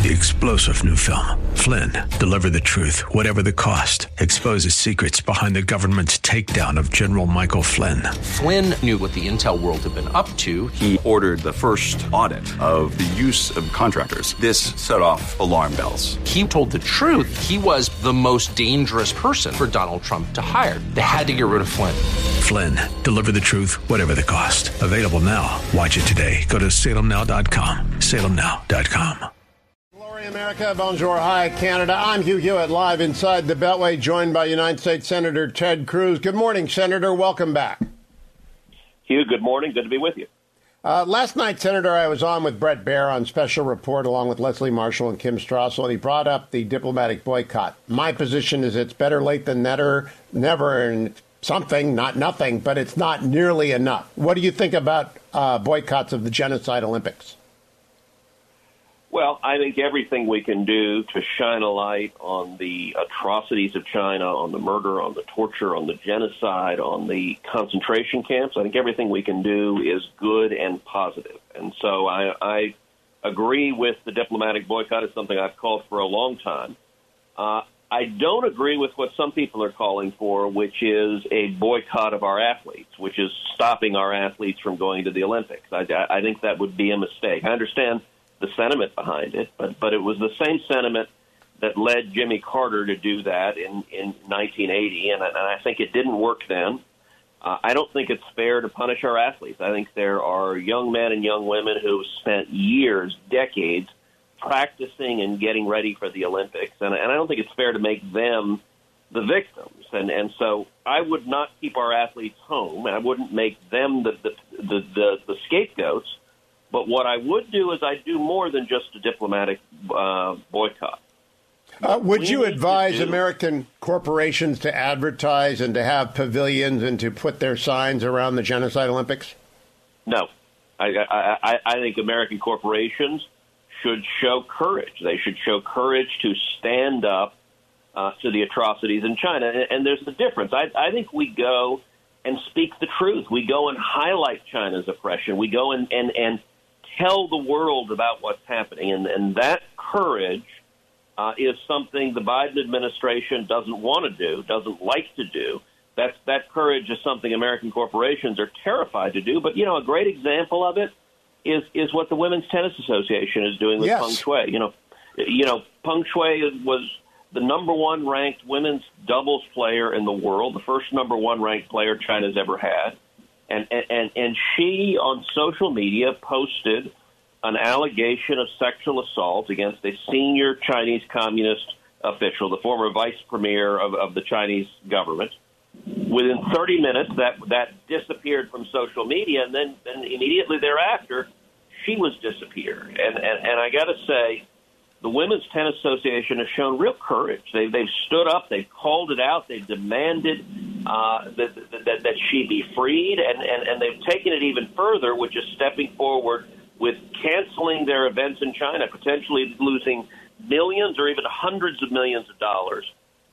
The explosive new film, Flynn, deliver the truth, whatever the cost, exposes secrets behind the government's takedown of General Michael Flynn. Flynn knew what the intel world had been up to. He ordered the first audit of the use of contractors. This set off alarm bells. He told the truth. He was the most dangerous person for Donald Trump to hire. They had to get rid of Flynn. Flynn, deliver the truth, whatever the cost. Available now. Watch it today. Go to salemnow.com. salemnow.com. America, bonjour, hi, Canada. I'm Hugh Hewitt, live inside the Beltway, joined by United States Senator Ted Cruz. Good morning, Senator. Welcome back. Hugh, good morning. Good to be with you. Last night, Senator, I was on with Bret Baier on Special Report along with Leslie Marshall and Kim Strassel, and he brought up the diplomatic boycott. My position is it's better late than never, and something, not nothing, but it's not nearly enough. What do you think about boycotts of the Genocide Olympics? Well, I think everything we can do to shine a light on the atrocities of China, on the murder, on the torture, on the genocide, on the concentration camps, I think everything we can do is good and positive. And so I agree with the diplomatic boycott. It's something I've called for a long time. I don't agree with what some people are calling for, which is a boycott of our athletes, which is stopping our athletes from going to the Olympics. I think that would be a mistake. I understand the sentiment behind it, but it was the same sentiment that led Jimmy Carter to do that in 1980, and I think it didn't work then. I don't think it's fair to punish our athletes. I think there are young men and young women who spent years, decades, practicing and getting ready for the Olympics, and I don't think it's fair to make them the victims. And so I would not keep our athletes home. I wouldn't make them the scapegoats. But what I would do is I'd do more than just a diplomatic boycott. Would you advise American corporations to advertise and to have pavilions and to put their signs around the Genocide Olympics? No. I think American corporations should show courage. They should show courage to stand up to the atrocities in China. And there's the difference. I think we go and speak the truth. We go and highlight China's oppression. We go and tell the world about what's happening. And that courage is something the Biden administration doesn't want to do, doesn't like to do. That courage is something American corporations are terrified to do. But, you know, a great example of it is what the Women's Tennis Association is doing with Peng Shuai. You know, Peng Shuai was the number one ranked women's doubles player in the world, the first number one ranked player China's ever had. And she, on social media, posted an allegation of sexual assault against a senior Chinese communist official, the former vice premier of the Chinese government. Within 30 minutes, that disappeared from social media, and then immediately thereafter, she was disappeared. And I got to say, the Women's Tennis Association has shown real courage. They've stood up, they've called it out, they've demanded that she be freed, and they've taken it even further, which is stepping forward with canceling their events in China, potentially losing millions or even hundreds of millions of dollars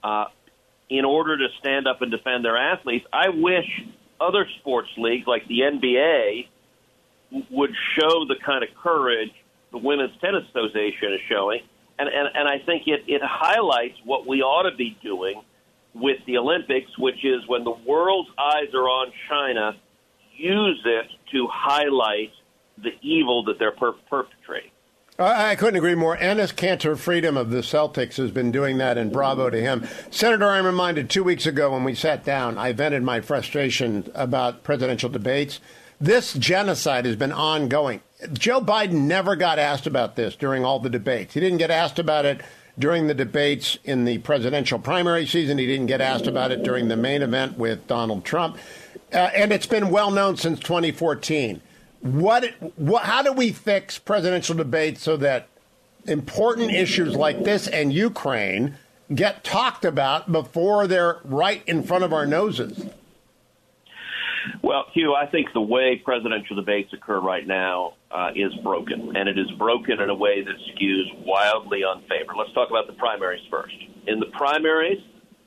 in order to stand up and defend their athletes. I wish other sports leagues like the NBA would show the kind of courage the Women's Tennis Association is showing, and I think it highlights what we ought to be doing with the Olympics, which is when the world's eyes are on China, use it to highlight the evil that they're perpetrating. I couldn't agree more. Enes Kanter Freedom of the Celtics has been doing that, and bravo to him. Senator, I'm reminded 2 weeks ago when we sat down, I vented my frustration about presidential debates. This genocide has been ongoing. Joe Biden never got asked about this during all the debates. He didn't get asked about it during the debates in the presidential primary season. He didn't get asked about it during the main event with Donald Trump. And it's been well known since 2014. How do we fix presidential debates so that important issues like this and Ukraine get talked about before they're right in front of our noses? Well, Hugh, I think the way presidential debates occur right now is broken, and it is broken in a way that skews wildly unfavored. Let's talk about the primaries first. In the primaries,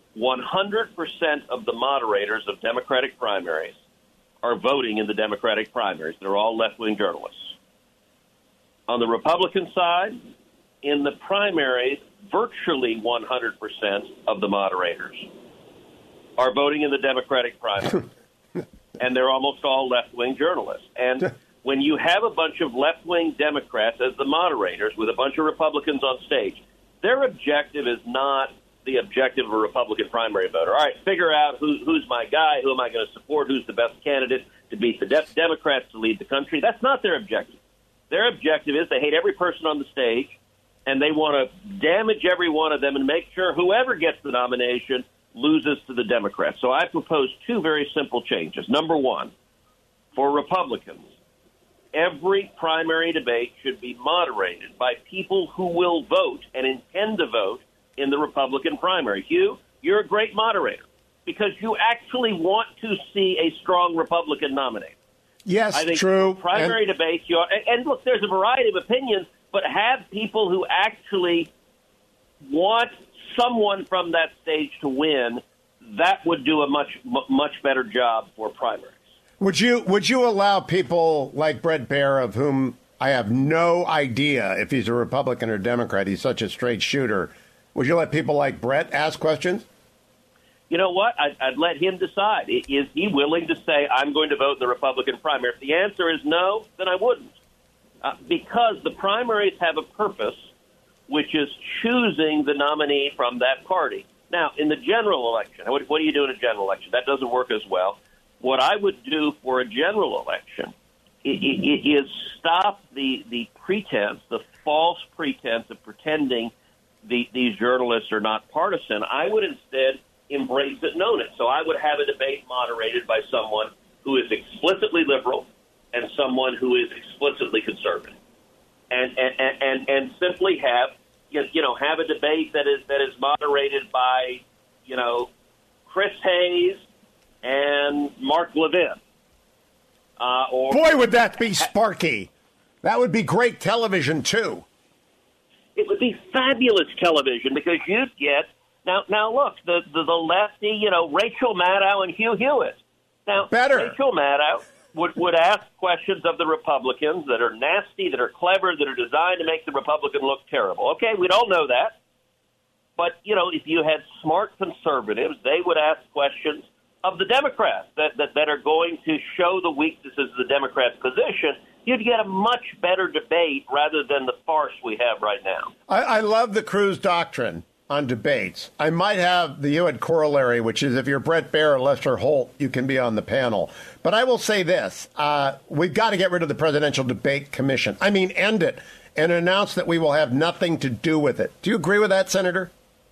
100% of the moderators of Democratic primaries are voting in the Democratic primaries. They're all left-wing journalists. On the Republican side, in the primaries, virtually 100% of the moderators are voting in the Democratic primary. And they're almost all left-wing journalists. And when you have a bunch of left-wing Democrats as the moderators with a bunch of Republicans on stage, their objective is not the objective of a Republican primary voter. All right, figure out who's my guy, who am I going to support, who's the best candidate to beat the Democrats to lead the country. That's not their objective. Their objective is they hate every person on the stage, and they want to damage every one of them and make sure whoever gets the nomination loses to the Democrats. So I propose two very simple changes. Number one, for Republicans, every primary debate should be moderated by people who will vote and intend to vote in the Republican primary. Hugh, you're a great moderator because you actually want to see a strong Republican nominee. Yes, I think true. Primary debates, and look, there's a variety of opinions, but have people who actually want someone from that stage to win. That would do a much better job for primaries. Would you allow people like Bret Baier, of whom I have no idea if he's a Republican or Democrat, he's such a straight shooter, would you let people like Bret ask questions? You know what? I'd let him decide. Is he willing to say, I'm going to vote in the Republican primary? If the answer is no, then I wouldn't. Because the primaries have a purpose, which is choosing the nominee from that party. Now, in the general election, what do you do in a general election? That doesn't work as well. What I would do for a general election is stop the pretense, the false pretense of pretending these journalists are not partisan. I would instead embrace it and own it. So I would have a debate moderated by someone who is explicitly liberal and someone who is explicitly conservative, and simply have a debate that is moderated by Chris Hayes and Mark Levin. Boy, would that be sparky! That would be great television too. It would be fabulous television because you'd get now look the lefty Rachel Maddow and Hugh Hewitt. Now better. Rachel Maddow would ask questions of the Republicans that are nasty, that are clever, that are designed to make the Republican look terrible. Okay, we'd all know that. But, if you had smart conservatives, they would ask questions of the Democrats that are going to show the weaknesses of the Democrats' position. You'd get a much better debate rather than the farce we have right now. I love the Cruz doctrine on debates. I might have the Hewitt corollary, which is if you're Bret Baier or Lester Holt, you can be on the panel. But I will say this. We've got to get rid of the Presidential Debate Commission. I mean, end it and announce that we will have nothing to do with it. Do you agree with that, Senator?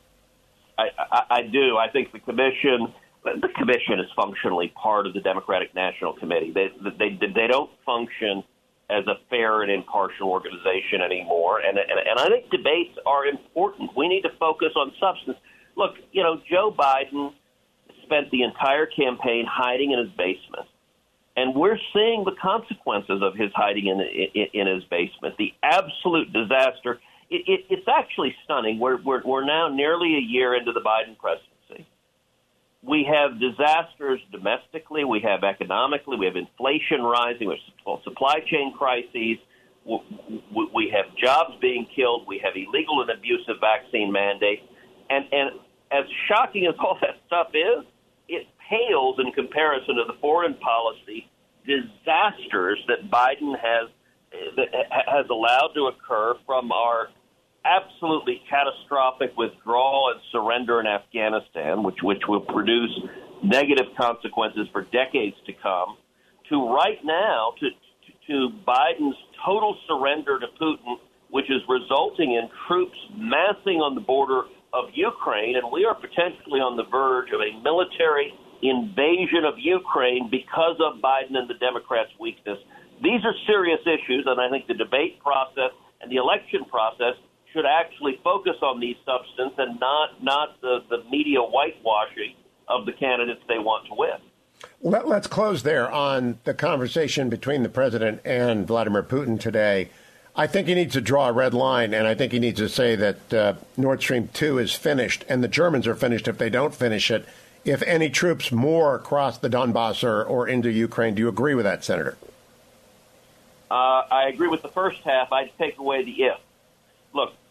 I do. I think the commission is functionally part of the Democratic National Committee. They don't function as a fair and impartial organization anymore. And I think debates are important. We need to focus on substance. Look, Joe Biden spent the entire campaign hiding in his basement. And we're seeing the consequences of his hiding in his basement, the absolute disaster. It's actually stunning. We're now nearly a year into the Biden presidency. We have disasters domestically. We have economically. We have inflation rising. We have supply chain crises. We have jobs being killed. We have illegal and abusive vaccine mandates. And as shocking as all that stuff is, it pales in comparison to the foreign policy disasters that Biden has allowed to occur from our absolutely catastrophic withdrawal and surrender in Afghanistan, which will produce negative consequences for decades to come, to right now to Biden's total surrender to Putin, which is resulting in troops massing on the border of Ukraine, and we are potentially on the verge of a military invasion of Ukraine because of Biden and the Democrats' weakness. These are serious issues, and I think the debate process and the election process should actually focus on these substance and not the media whitewashing of the candidates they want to win. Well, let's close there on the conversation between the president and Vladimir Putin today. I think he needs to draw a red line, and I think he needs to say that Nord Stream 2 is finished, and the Germans are finished if they don't finish it, if any troops more cross the Donbass or into Ukraine. Do you agree with that, Senator? I agree with the first half. I'd take away the if. Look,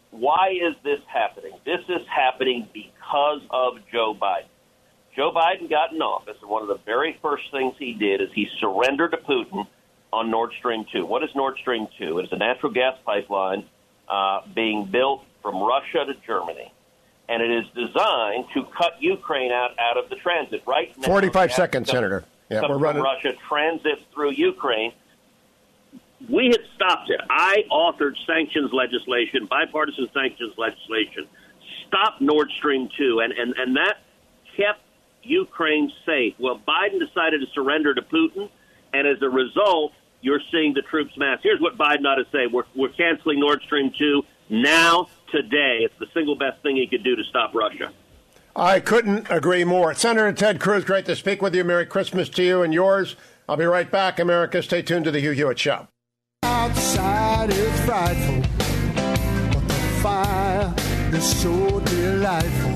why is this happening? This is happening because of Joe Biden. Joe Biden got in office, and one of the very first things he did is he surrendered to Putin on Nord Stream 2. What is Nord Stream 2? It is a natural gas pipeline being built from Russia to Germany, and it is designed to cut Ukraine out of the transit. Right now, 45 seconds, Senator. Yeah, we're running. Russia transits through Ukraine. We had stopped it. I authored sanctions legislation, bipartisan sanctions legislation, stopped Nord Stream 2, and that kept Ukraine safe. Well, Biden decided to surrender to Putin, and as a result, you're seeing the troops mass. Here's what Biden ought to say. We're canceling Nord Stream 2 now, today. It's the single best thing he could do to stop Russia. I couldn't agree more. Senator Ted Cruz, great to speak with you. Merry Christmas to you and yours. I'll be right back, America. Stay tuned to the Hugh Hewitt Show. Outside is frightful, but the fire is so delightful.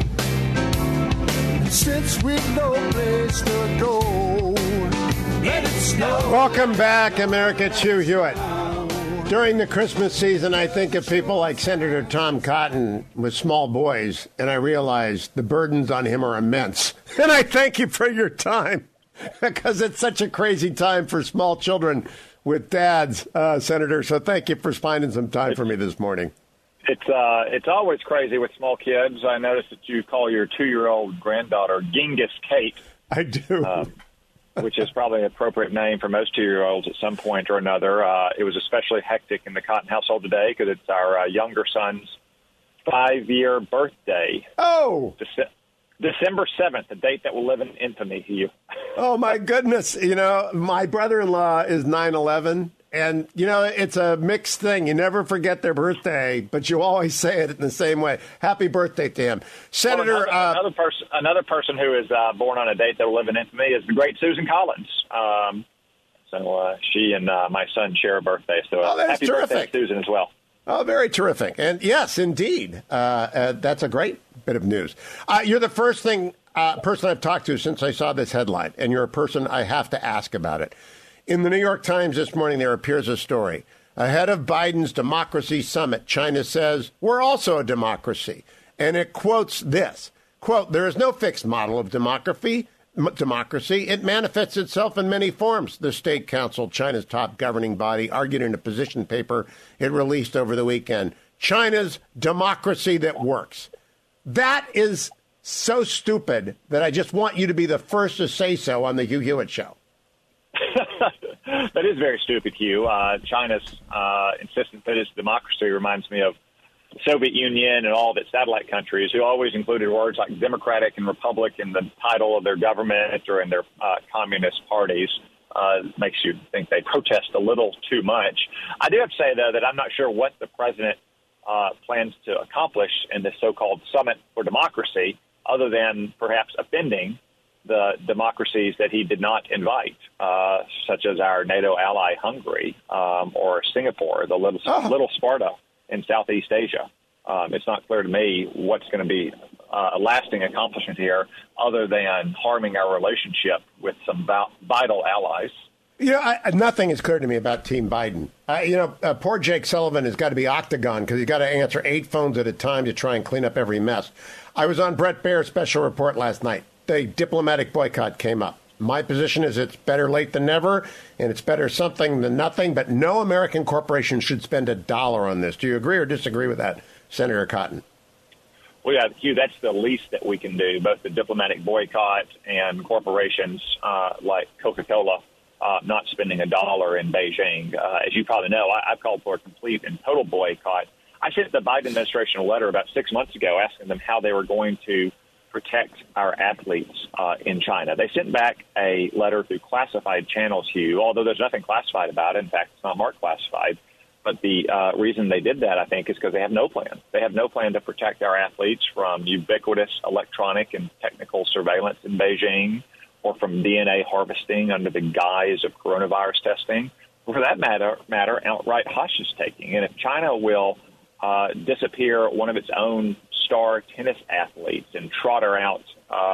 And since we've no place to go, let it snow. Welcome back, America. It's Hugh Hewitt. During the Christmas season, I think of people like Senator Tom Cotton with small boys, and I realize the burdens on him are immense. And I thank you for your time, because it's such a crazy time for small children with dads, Senator. So thank you for finding some time for me this morning. It's always crazy with small kids. I noticed that you call your 2-year-old granddaughter Genghis Kate. I do. Which is probably an appropriate name for most 2-year-olds at some point or another. It was especially hectic in the Cotton household today because it's our younger son's 5-year birthday. Oh! December 7th, a date that will live in infamy to you. Oh, my goodness. You know, my brother-in-law is 9/11, and, you know, it's a mixed thing. You never forget their birthday, but you always say it in the same way. Happy birthday to him. Senator... Another person who is born on a date that will live in infamy is the great Susan Collins. So she and my son share a birthday. So happy birthday to Susan as well. Oh, very terrific. And yes, indeed. That's a great bit of news. You're the first person I've talked to since I saw this headline, and you're a person I have to ask about it. In the New York Times this morning, there appears a story. Ahead of Biden's democracy summit, China says, we're also a democracy. And it quotes this, quote, there is no fixed model of democracy. It manifests itself in many forms, the State Council, China's top governing body, argued in a position paper it released over the weekend. China's democracy that works. That is so stupid that I just want you to be the first to say so on the Hugh Hewitt Show. That is very stupid, Hugh. China's insistence that it's democracy reminds me of the Soviet Union and all of its satellite countries, who always included words like democratic and republic in the title of their government or in their communist parties. Makes you think they protest a little too much. I do have to say, though, that I'm not sure what the president plans to accomplish in this so-called summit for democracy, other than perhaps offending the democracies that he did not invite, such as our NATO ally Hungary or Singapore, the little Sparta in Southeast Asia. It's not clear to me what's going to be a lasting accomplishment here other than harming our relationship with some vital allies. You know, nothing is clear to me about Team Biden. Poor Jake Sullivan has got to be octagon because he's got to answer 8 phones at a time to try and clean up every mess. I was on Bret Baier's special report last night. The diplomatic boycott came up. My position is it's better late than never, and it's better something than nothing, but no American corporation should spend $1 on this. Do you agree or disagree with that, Senator Cotton? Well, yeah, Hugh, that's the least that we can do, both the diplomatic boycott and corporations like Coca-Cola not spending $1 in Beijing. As you probably know, I've called for a complete and total boycott. I sent the Biden administration a letter about 6 months ago asking them how they were going to protect our athletes in China. They sent back a letter through classified channels, Hugh, although there's nothing classified about it. In fact, it's not marked classified. But the reason they did that, I think, is because they have no plan. They have no plan to protect our athletes from ubiquitous electronic and technical surveillance in Beijing or from DNA harvesting under the guise of coronavirus testing, or for that matter, outright hostage-taking. And if China will disappear one of its own star tennis athletes and trot her out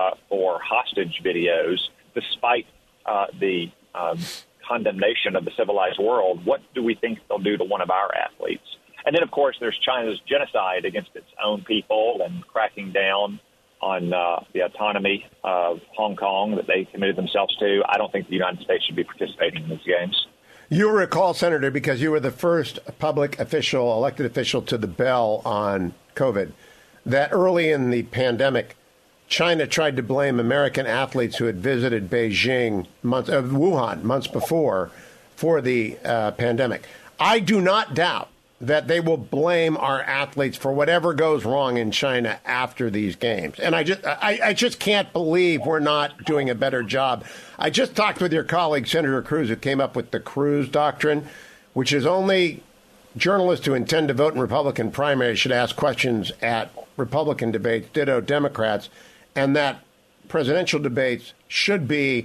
for hostage videos, despite the condemnation of the civilized world, what do we think they'll do to one of our athletes? And then, of course, there's China's genocide against its own people and cracking down on the autonomy of Hong Kong that they committed themselves to. I don't think the United States should be participating in these games. You recall, Senator, because you were the first public official, elected official to the bell on COVID, that early in the pandemic, China tried to blame American athletes who had visited Beijing, Wuhan, months before, for the pandemic. I do not doubt that they will blame our athletes for whatever goes wrong in China after these games. And I just can't believe we're not doing a better job. I just talked with your colleague, Senator Cruz, who came up with the Cruz Doctrine, which is only journalists who intend to vote in Republican primaries should ask questions at Republican debates, ditto Democrats, and that presidential debates should be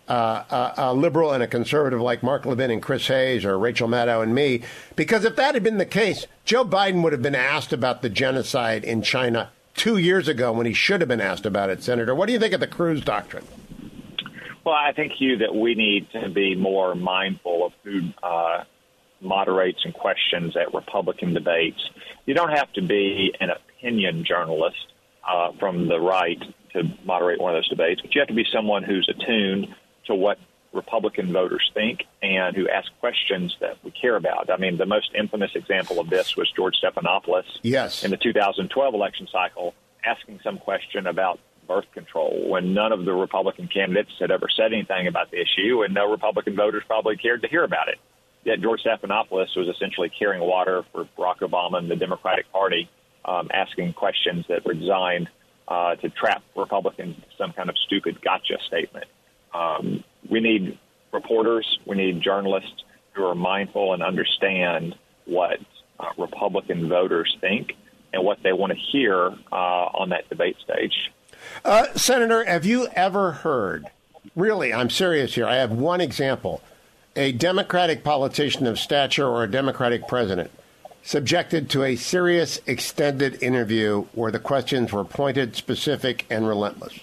a liberal and a conservative like Mark Levin and Chris Hayes or Rachel Maddow and me, because if that had been the case, Joe Biden would have been asked about the genocide in China 2 years ago when he should have been asked about it, Senator. What do you think of the Cruz Doctrine? Well, I think, Hugh, that we need to be more mindful of who moderates and questions at Republican debates. You don't have to be an opinion journalist from the right to moderate one of those debates, but you have to be someone who's attuned to what Republican voters think and who ask questions that we care about. I mean, the most infamous example of this was George Stephanopoulos in the 2012 election cycle asking some question about birth control when none of the Republican candidates had ever said anything about the issue and no Republican voters probably cared to hear about it. Yet George Stephanopoulos was essentially carrying water for Barack Obama and the Democratic Party, asking questions that were designed to trap Republicans into some kind of stupid gotcha statement. We need reporters, we need journalists who are mindful and understand what Republican voters think and what they want to hear on that debate stage. Senator, have you ever heard, really, I'm serious here, I have one example, a Democratic politician of stature or a Democratic president subjected to a serious, extended interview where the questions were pointed, specific, and relentless?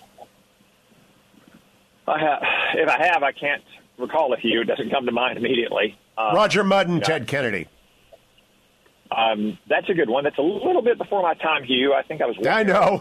If I have, I can't recall a few. It doesn't come to mind immediately. Roger Mudd and Ted Kennedy. That's a good one. That's a little bit before my time, Hugh. I think I was. I know.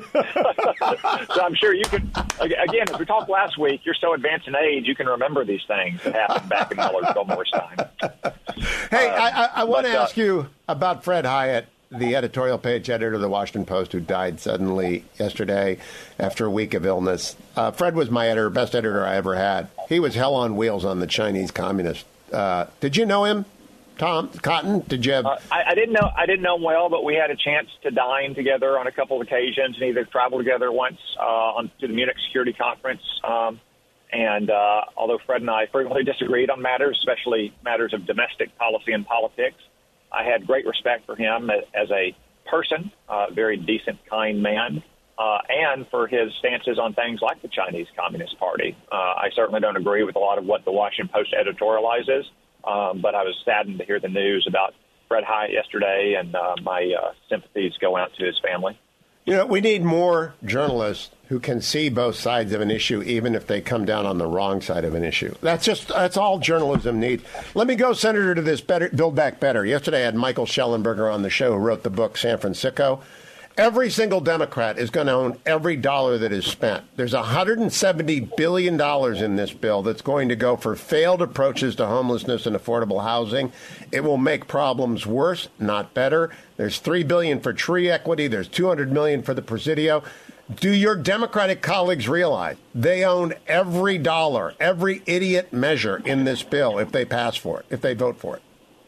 So I'm sure you could. Again, as we talked last week, you're so advanced in age, you can remember these things that happened back in Millard Fillmore's time. Hey, I want to ask you about Fred Hyatt, the editorial page editor of the Washington Post, who died suddenly yesterday after a week of illness. Fred was my editor, best editor I ever had. He was hell on wheels on the Chinese communists. Did you know him? Tom Cotton, did you have? I didn't know him well, but we had a chance to dine together on a couple of occasions and either travel together once to the Munich Security Conference. And although Fred and I frequently disagreed on matters, especially matters of domestic policy and politics, I had great respect for him as a person, a very decent, kind man, and for his stances on things like the Chinese Communist Party. I certainly don't agree with a lot of what the Washington Post editorializes. But I was saddened to hear the news about Fred Hyatt yesterday, and my sympathies go out to his family. You know, we need more journalists who can see both sides of an issue, even if they come down on the wrong side of an issue. That's all journalism needs. Let me go, Senator, to this Build Back Better. Yesterday I had Michael Schellenberger on the show, who wrote the book San Francisco. Every single Democrat is going to own every dollar that is spent. There's $170 billion in this bill that's going to go for failed approaches to homelessness and affordable housing. It will make problems worse, not better. There's $3 billion for tree equity. There's $200 million for the Presidio. Do your Democratic colleagues realize they own every dollar, every idiot measure in this bill if they pass for it, if they vote for it?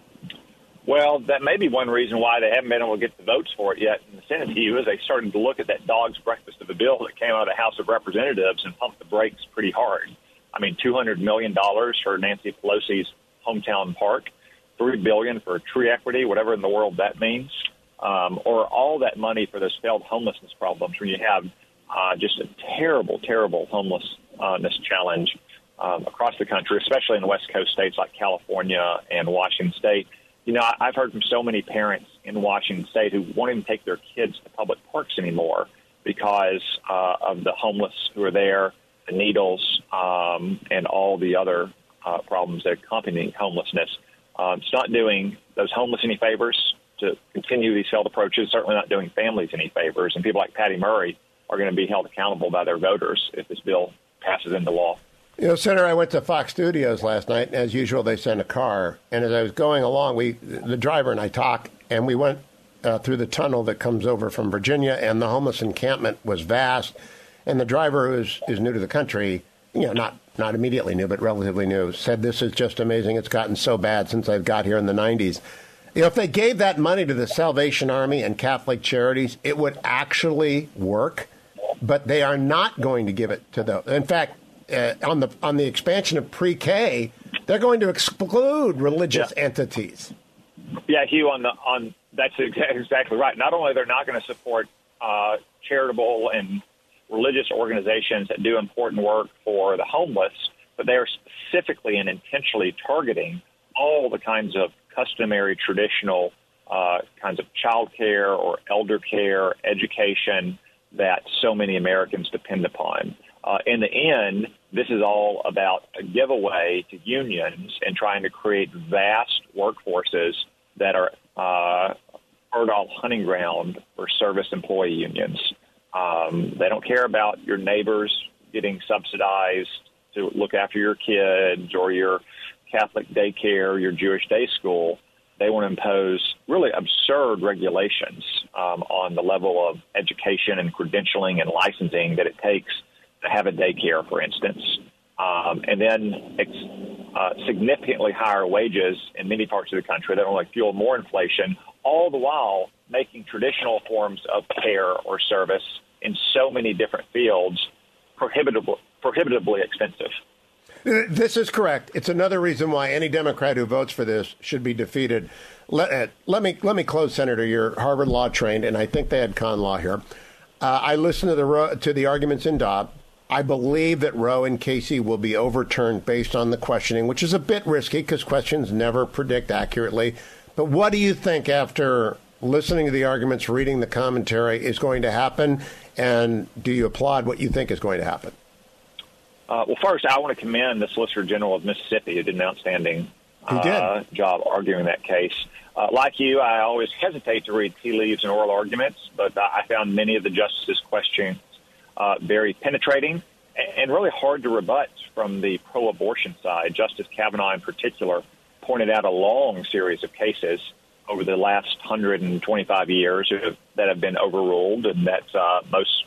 Well, that may be one reason why they haven't been able to get the votes for it yet in the Senate, Hugh, is they started to look at that dog's breakfast of a bill that came out of the House of Representatives and pumped the brakes pretty hard. I mean, $200 million for Nancy Pelosi's hometown park, $3 billion for tree equity, whatever in the world that means, or all that money for those failed homelessness problems when you have just a terrible, terrible homelessness challenge across the country, especially in the West Coast states like California and Washington State. You know, I've heard from so many parents in Washington State who won't even take their kids to public parks anymore because of the homeless who are there, the needles, and all the other problems that accompany homelessness. It's not doing those homeless any favors. to continue these failed approaches, certainly not doing families any favors. And people like Patty Murray are going to be held accountable by their voters if this bill passes into law. You know, Senator, I went to Fox Studios last night, and as usual, they sent a car. And as I was going along, the driver and I talked, and we went through the tunnel that comes over from Virginia, and the homeless encampment was vast. And the driver, who is new to the country, you know, not immediately new, but relatively new, said, "This is just amazing. It's gotten so bad since I've got here in the 90s. You know, if they gave that money to the Salvation Army and Catholic charities, it would actually work. But they are not going to give it to those. In fact, on the expansion of pre-K, they're going to exclude religious entities." Yeah, Hugh, that's exactly right. Not only they're not going to support charitable and religious organizations that do important work for the homeless, but they are specifically and intentionally targeting all the kinds of customary, traditional kinds of child care or elder care, education that so many Americans depend upon. In the end, this is all about a giveaway to unions and trying to create vast workforces that are fertile hunting ground for service employee unions. They don't care about your neighbors getting subsidized to look after your kids or your Catholic daycare, your Jewish day school. They want to impose really absurd regulations on the level of education and credentialing and licensing that it takes to have a daycare, for instance. And then significantly higher wages in many parts of the country that only fuel more inflation, all the while making traditional forms of care or service in so many different fields prohibitively expensive. This is correct. It's another reason why any Democrat who votes for this should be defeated. Let me close, Senator. You're Harvard Law trained, and I think they had con law here. I listened to the arguments in Dobbs. I believe that Roe and Casey will be overturned based on the questioning, which is a bit risky because questions never predict accurately. But what do you think, after listening to the arguments, reading the commentary, is going to happen? And do you applaud what you think is going to happen? Well, first, I want to commend the Solicitor General of Mississippi, who did an outstanding job arguing that case. Like you, I always hesitate to read tea leaves and oral arguments, but I found many of the justices' questions very penetrating and really hard to rebut from the pro-abortion side. Justice Kavanaugh, in particular, pointed out a long series of cases over the last 125 years that have been overruled, and that most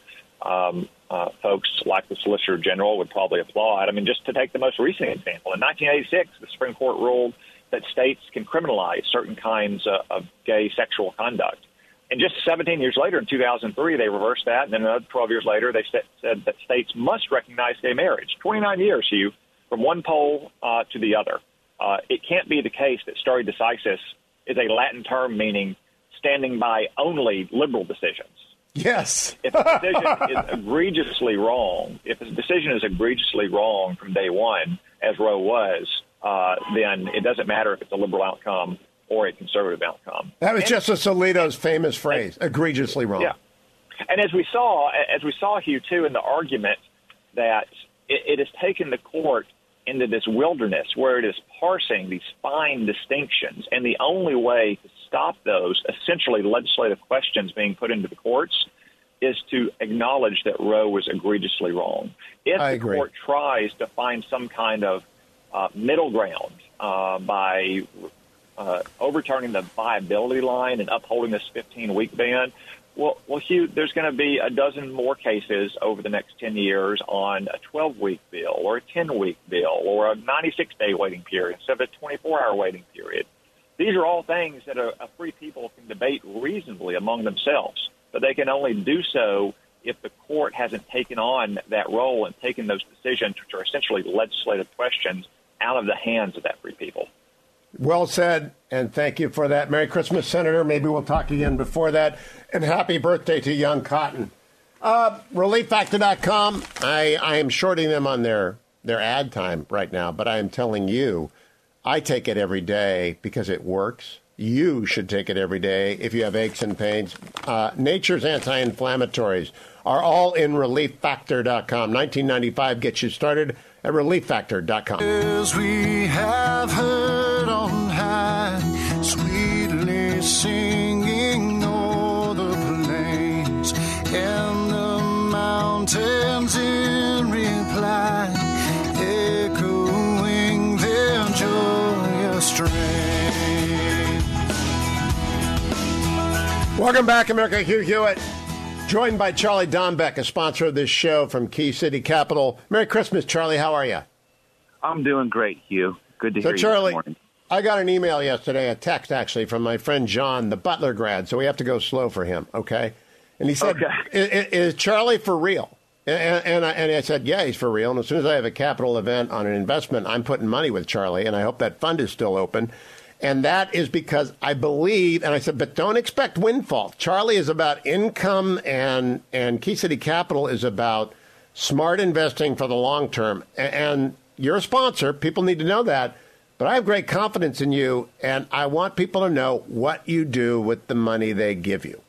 folks like the Solicitor General would probably applaud. I mean, just to take the most recent example, in 1986, the Supreme Court ruled that states can criminalize certain kinds of gay sexual conduct. And just 17 years later, in 2003, they reversed that. And then another 12 years later, they said that states must recognize gay marriage. 29 years, Hugh, from one pole to the other. It can't be the case that stare decisis is a Latin term meaning standing by only liberal decisions. Yes. If a decision is egregiously wrong from day one, as Roe was, then it doesn't matter if it's a liberal outcome or a conservative outcome. That was Justice Alito's famous phrase, egregiously wrong. Yeah. And as we saw, Hugh, too, in the argument, that it has taken the court into this wilderness where it is parsing these fine distinctions. And the only way to stop those essentially legislative questions being put into the courts is to acknowledge that Roe was egregiously wrong. If the court tries to find some kind of middle ground by overturning the viability line and upholding this 15-week ban, well, Hugh, there's going to be a dozen more cases over the next 10 years on a 12-week bill or a 10-week bill or a 96-day waiting period instead of a 24-hour waiting period. These are all things that a free people can debate reasonably among themselves, but they can only do so if the court hasn't taken on that role and taken those decisions, which are essentially legislative questions, out of the hands of that free people. Well said, and thank you for that. Merry Christmas, Senator. Maybe we'll talk again before that. And happy birthday to Young Cotton. ReliefFactor.com. I am shorting them on their ad time right now, but I am telling you, I take it every day because it works. You should take it every day if you have aches and pains. Nature's anti-inflammatories are all in ReliefFactor.com. $19.95 gets you started at ReliefFactor.com. As we have heard on high, sweetly sing. Welcome back, America. Hugh Hewitt, joined by Charlie Dombeck, a sponsor of this show from Key City Capital. Merry Christmas, Charlie. How are you? I'm doing great, Hugh. Good to hear you Charlie, this morning. I got an email yesterday, a text actually, from my friend John, the Butler grad, so we have to go slow for him, okay? And he said, is Charlie for real? And I said, yeah, he's for real. And as soon as I have a capital event on an investment, I'm putting money with Charlie, and I hope that fund is still open. And that is because I believe, and I said, but don't expect windfall. Charlie is about income, and Key City Capital is about smart investing for the long term. And you're a sponsor. People need to know that. But I have great confidence in you, and I want people to know what you do with the money they give you.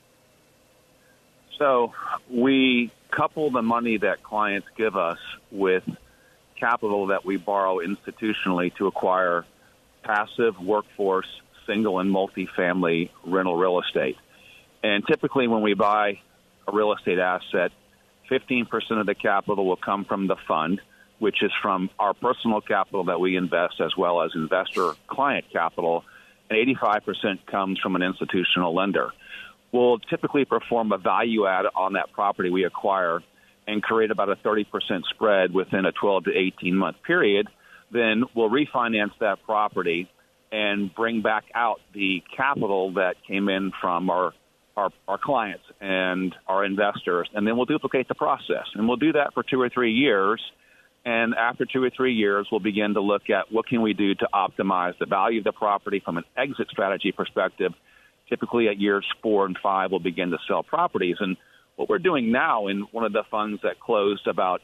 So we couple the money that clients give us with capital that we borrow institutionally to acquire passive workforce, single and multifamily rental real estate. And typically when we buy a real estate asset, 15% of the capital will come from the fund, which is from our personal capital that we invest as well as investor client capital, and 85% comes from an institutional lender. We'll typically perform a value add on that property we acquire and create about a 30% spread within a 12 to 18-month period. Then we'll refinance that property and bring back out the capital that came in from our clients and our investors, and then we'll duplicate the process. And we'll do that for 2 or 3 years. And after 2 or 3 years, we'll begin to look at what can we do to optimize the value of the property from an exit strategy perspective. Typically at years 4 and 5, we'll begin to sell properties. And what we're doing now in one of the funds that closed about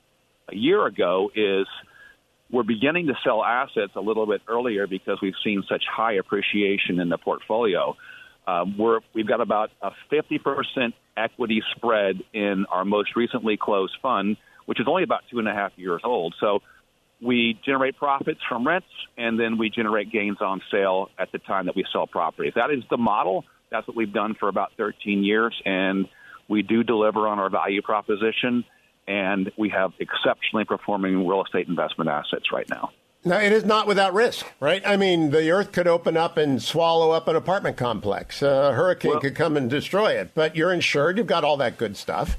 a year ago is we're beginning to sell assets a little bit earlier because we've seen such high appreciation in the portfolio. We've got about a 50% equity spread in our most recently closed fund, which is only about 2.5 years old. So we generate profits from rents, and then we generate gains on sale at the time that we sell properties. That is the model. That's what we've done for about 13 years, and we do deliver on our value proposition, and we have exceptionally performing real estate investment assets right now. Now, it is not without risk, right? I mean, the earth could open up and swallow up an apartment complex. A hurricane could come and destroy it, but you're insured. You've got all that good stuff.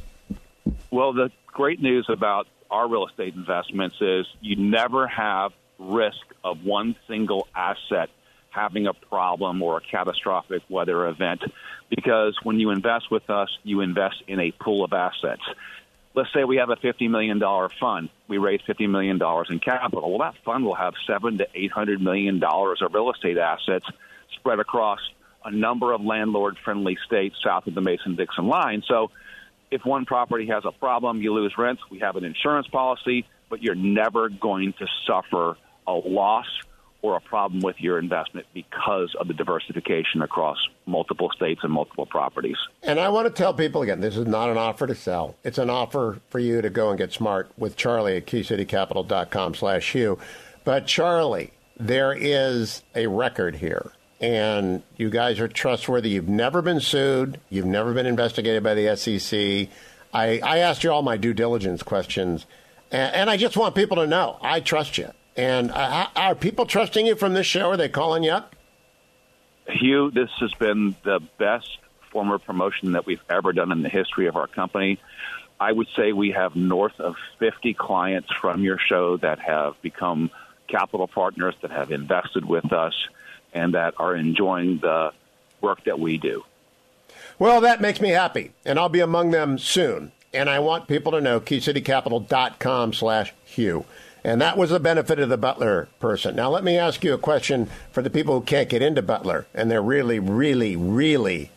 Well, the great news about our real estate investments is you never have risk of one single asset having a problem or a catastrophic weather event, because when you invest with us, you invest in a pool of assets. Let's say we have a $50 million fund. We raise $50 million in capital. Well, that fund will have $700 to $800 million of real estate assets spread across a number of landlord-friendly states south of the Mason-Dixon line. So if one property has a problem, you lose rents, we have an insurance policy, but you're never going to suffer a loss or a problem with your investment because of the diversification across multiple states and multiple properties. And I want to tell people again, this is not an offer to sell. It's an offer for you to go and get smart with Charlie at keycitycapital.com/Hugh. But Charlie, there is a record here, and you guys are trustworthy. You've never been sued. You've never been investigated by the SEC. I asked you all my due diligence questions, and I just want people to know I trust you. And are people trusting you from this show? Are they calling you up? Hugh, this has been the best form of promotion that we've ever done in the history of our company. I would say we have north of 50 clients from your show that have become capital partners, that have invested with us, and that are enjoying the work that we do. Well, that makes me happy, and I'll be among them soon. And I want people to know keycitycapital.com/Hugh. And that was the benefit of the Butler person. Now, let me ask you a question for the people who can't get into Butler, and they're really, really, really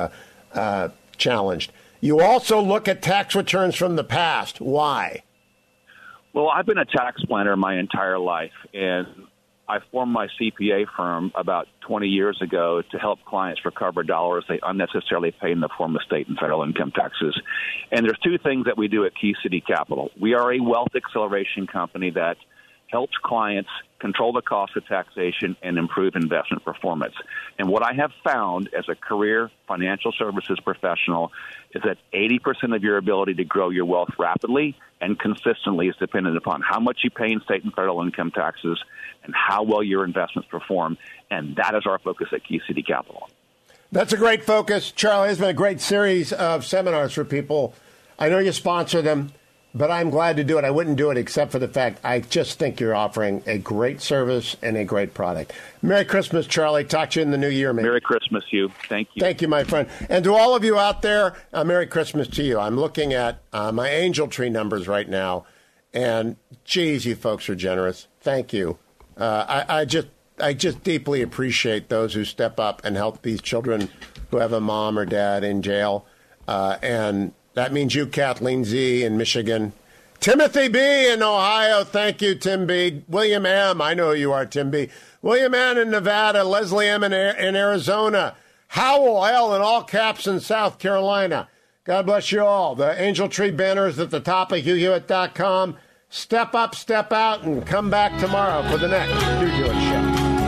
challenged. You also look at tax returns from the past. Why? Well, I've been a tax planner my entire life, and I formed my CPA firm about 20 years ago to help clients recover dollars they unnecessarily pay in the form of state and federal income taxes. And there's two things that we do at Key City Capital. We are a wealth acceleration company that helps clients control the cost of taxation and improve investment performance. And what I have found as a career financial services professional is that 80% of your ability to grow your wealth rapidly and consistently is dependent upon how much you pay in state and federal income taxes and how well your investments perform. And that is our focus at Key City Capital. That's a great focus. Charlie, it's been a great series of seminars for people. I know you sponsor them, but I'm glad to do it. I wouldn't do it except for the fact I just think you're offering a great service and a great product. Merry Christmas, Charlie. Talk to you in the new year, maybe. Merry Christmas, Hugh. Thank you. Thank you, my friend. And to all of you out there, Merry Christmas to you. I'm looking at my Angel Tree numbers right now, and geez, you folks are generous. Thank you. I just deeply appreciate those who step up and help these children who have a mom or dad in jail. And that means you, Kathleen Z. in Michigan. Timothy B. in Ohio. Thank you, Tim B. William M. I know who you are, Tim B. William N. in Nevada. Leslie M. in Arizona. Howell L. in all caps in South Carolina. God bless you all. The Angel Tree banner is at the top of HughHewitt.com. Step up, step out, and come back tomorrow for the next Hugh Hewitt Show.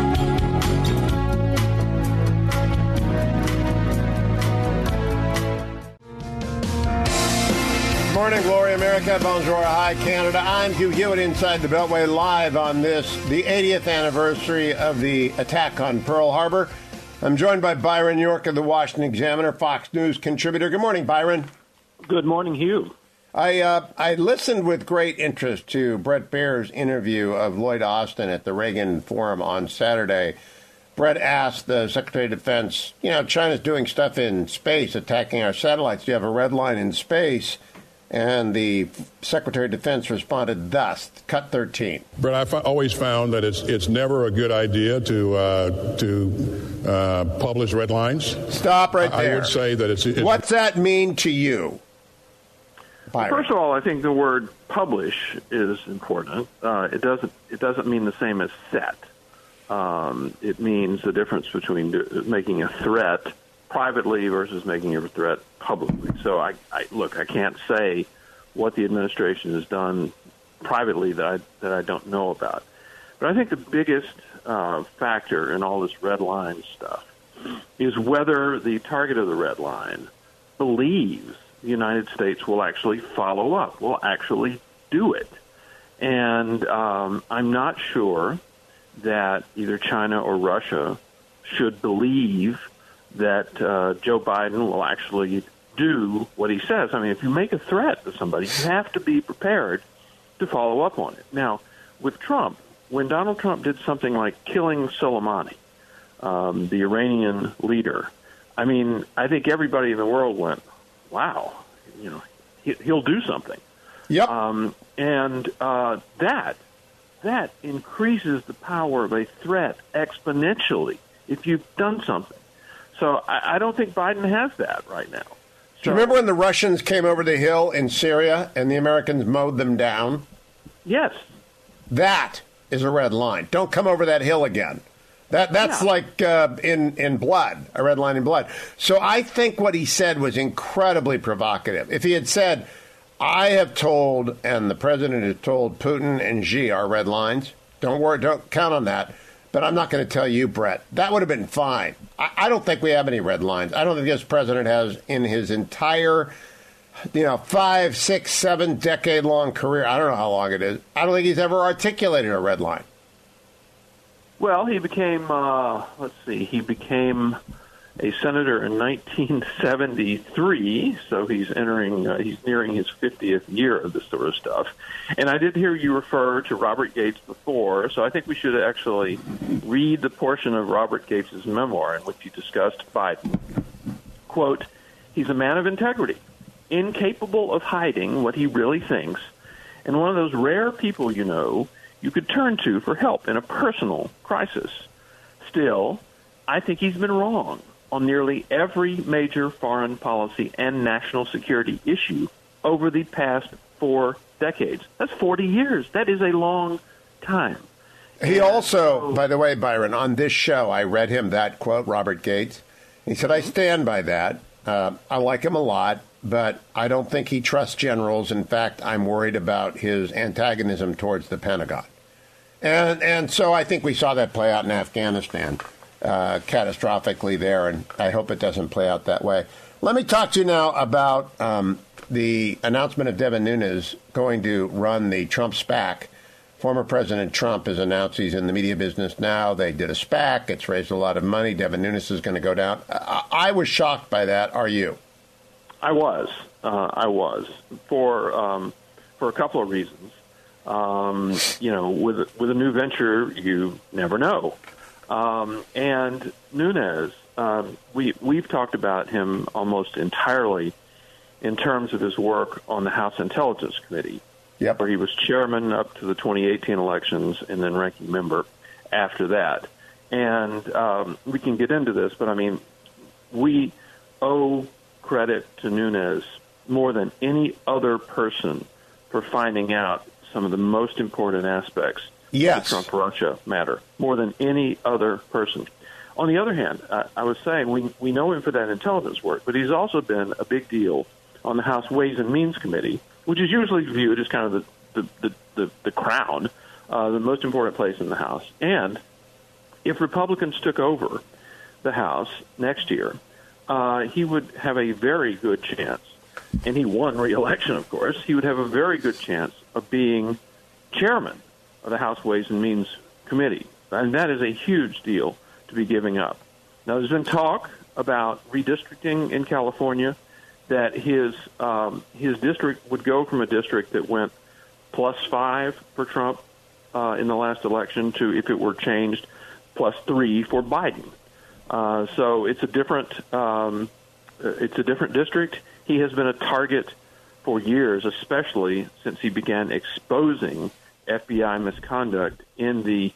Morning, Glory America, bonjour, hi Canada. I'm Hugh Hewitt inside the Beltway live on this, the 80th anniversary of the attack on Pearl Harbor. I'm joined by Byron York of the Washington Examiner, Fox News contributor. Good morning, Byron. Good morning, Hugh. I listened with great interest to Bret Baier's interview of Lloyd Austin at the Reagan Forum on Saturday. Bret asked the Secretary of Defense, China's doing stuff in space, attacking our satellites. Do you have a red line in space? And the Secretary of Defense responded thus, cut 13. But I've always found that it's never a good idea to publish red lines. Stop right there. I would say that it's what's that mean to you, Byron? First of all, I think the word publish is important. It doesn't mean the same as set. It means the difference between making a threat privately versus making a threat publicly. So I can't say what the administration has done privately that I don't know about. But I think the biggest factor in all this red line stuff is whether the target of the red line believes the United States will actually follow up, will actually do it. And I'm not sure that either China or Russia should believe that Joe Biden will actually do what he says. I mean, if you make a threat to somebody, you have to be prepared to follow up on it. Now, with Trump, when Donald Trump did something like killing Soleimani, the Iranian leader, I mean, I think everybody in the world went, wow, he'll do something. Yep. And that increases the power of a threat exponentially if you've done something. So I don't think Biden has that right now. Do you remember when the Russians came over the hill in Syria and the Americans mowed them down? Yes. That is a red line. Don't come over that hill again. That's like in blood, a red line in blood. So I think what he said was incredibly provocative. If he had said, I have told, and the president has told Putin and Xi our red lines, don't worry, don't count on that. But I'm not going to tell you, Bret. That would have been fine. I don't think we have any red lines. I don't think this president has in his entire, 5, 6, 7 decade-long career. I don't know how long it is. I don't think he's ever articulated a red line. Well, he became, he became a senator in 1973, so he's nearing his 50th year of this sort of stuff. And I did hear you refer to Robert Gates before, so I think we should actually read the portion of Robert Gates' memoir in which he discussed Biden. Quote, he's a man of integrity, incapable of hiding what he really thinks, and one of those rare people you could turn to for help in a personal crisis. Still, I think he's been wrong on nearly every major foreign policy and national security issue over the past 4 decades. That's 40 years. That is a long time. He also, by the way, Byron, on this show, I read him that quote, Robert Gates. He said, I stand by that. I like him a lot, but I don't think he trusts generals. In fact, I'm worried about his antagonism towards the Pentagon. And so I think we saw that play out in Afghanistan. Catastrophically there, and I hope it doesn't play out that way. Let me talk to you now about the announcement of Devin Nunes going to run the Trump SPAC Former President Trump has announced he's in the media business now. They did a SPAC. It's raised a lot of money. Devin Nunes is going to go down. I was shocked by that. Are you? I was for a couple of reasons. With a new venture, you never know. And Nunes, we've talked about him almost entirely in terms of his work on the House Intelligence Committee, where he was chairman up to the 2018 elections and then ranking member after that. And we can get into this, but I mean, we owe credit to Nunes more than any other person for finding out some of the most important aspects of the Trump-Russia matter, more than any other person. On the other hand, I was saying we know him for that intelligence work, but he's also been a big deal on the House Ways and Means Committee, which is usually viewed as kind of the crown, the most important place in the House. And if Republicans took over the House next year, he would have a very good chance, and he won re-election, of course, he would have a very good chance of being chairman of the House Ways and Means Committee. And that is a huge deal to be giving up. Now, there's been talk about redistricting in California, that his district would go from a district that went +5 for Trump in the last election to, if it were changed, +3 for Biden. So it's a different district. He has been a target for years, especially since he began exposing FBI misconduct in the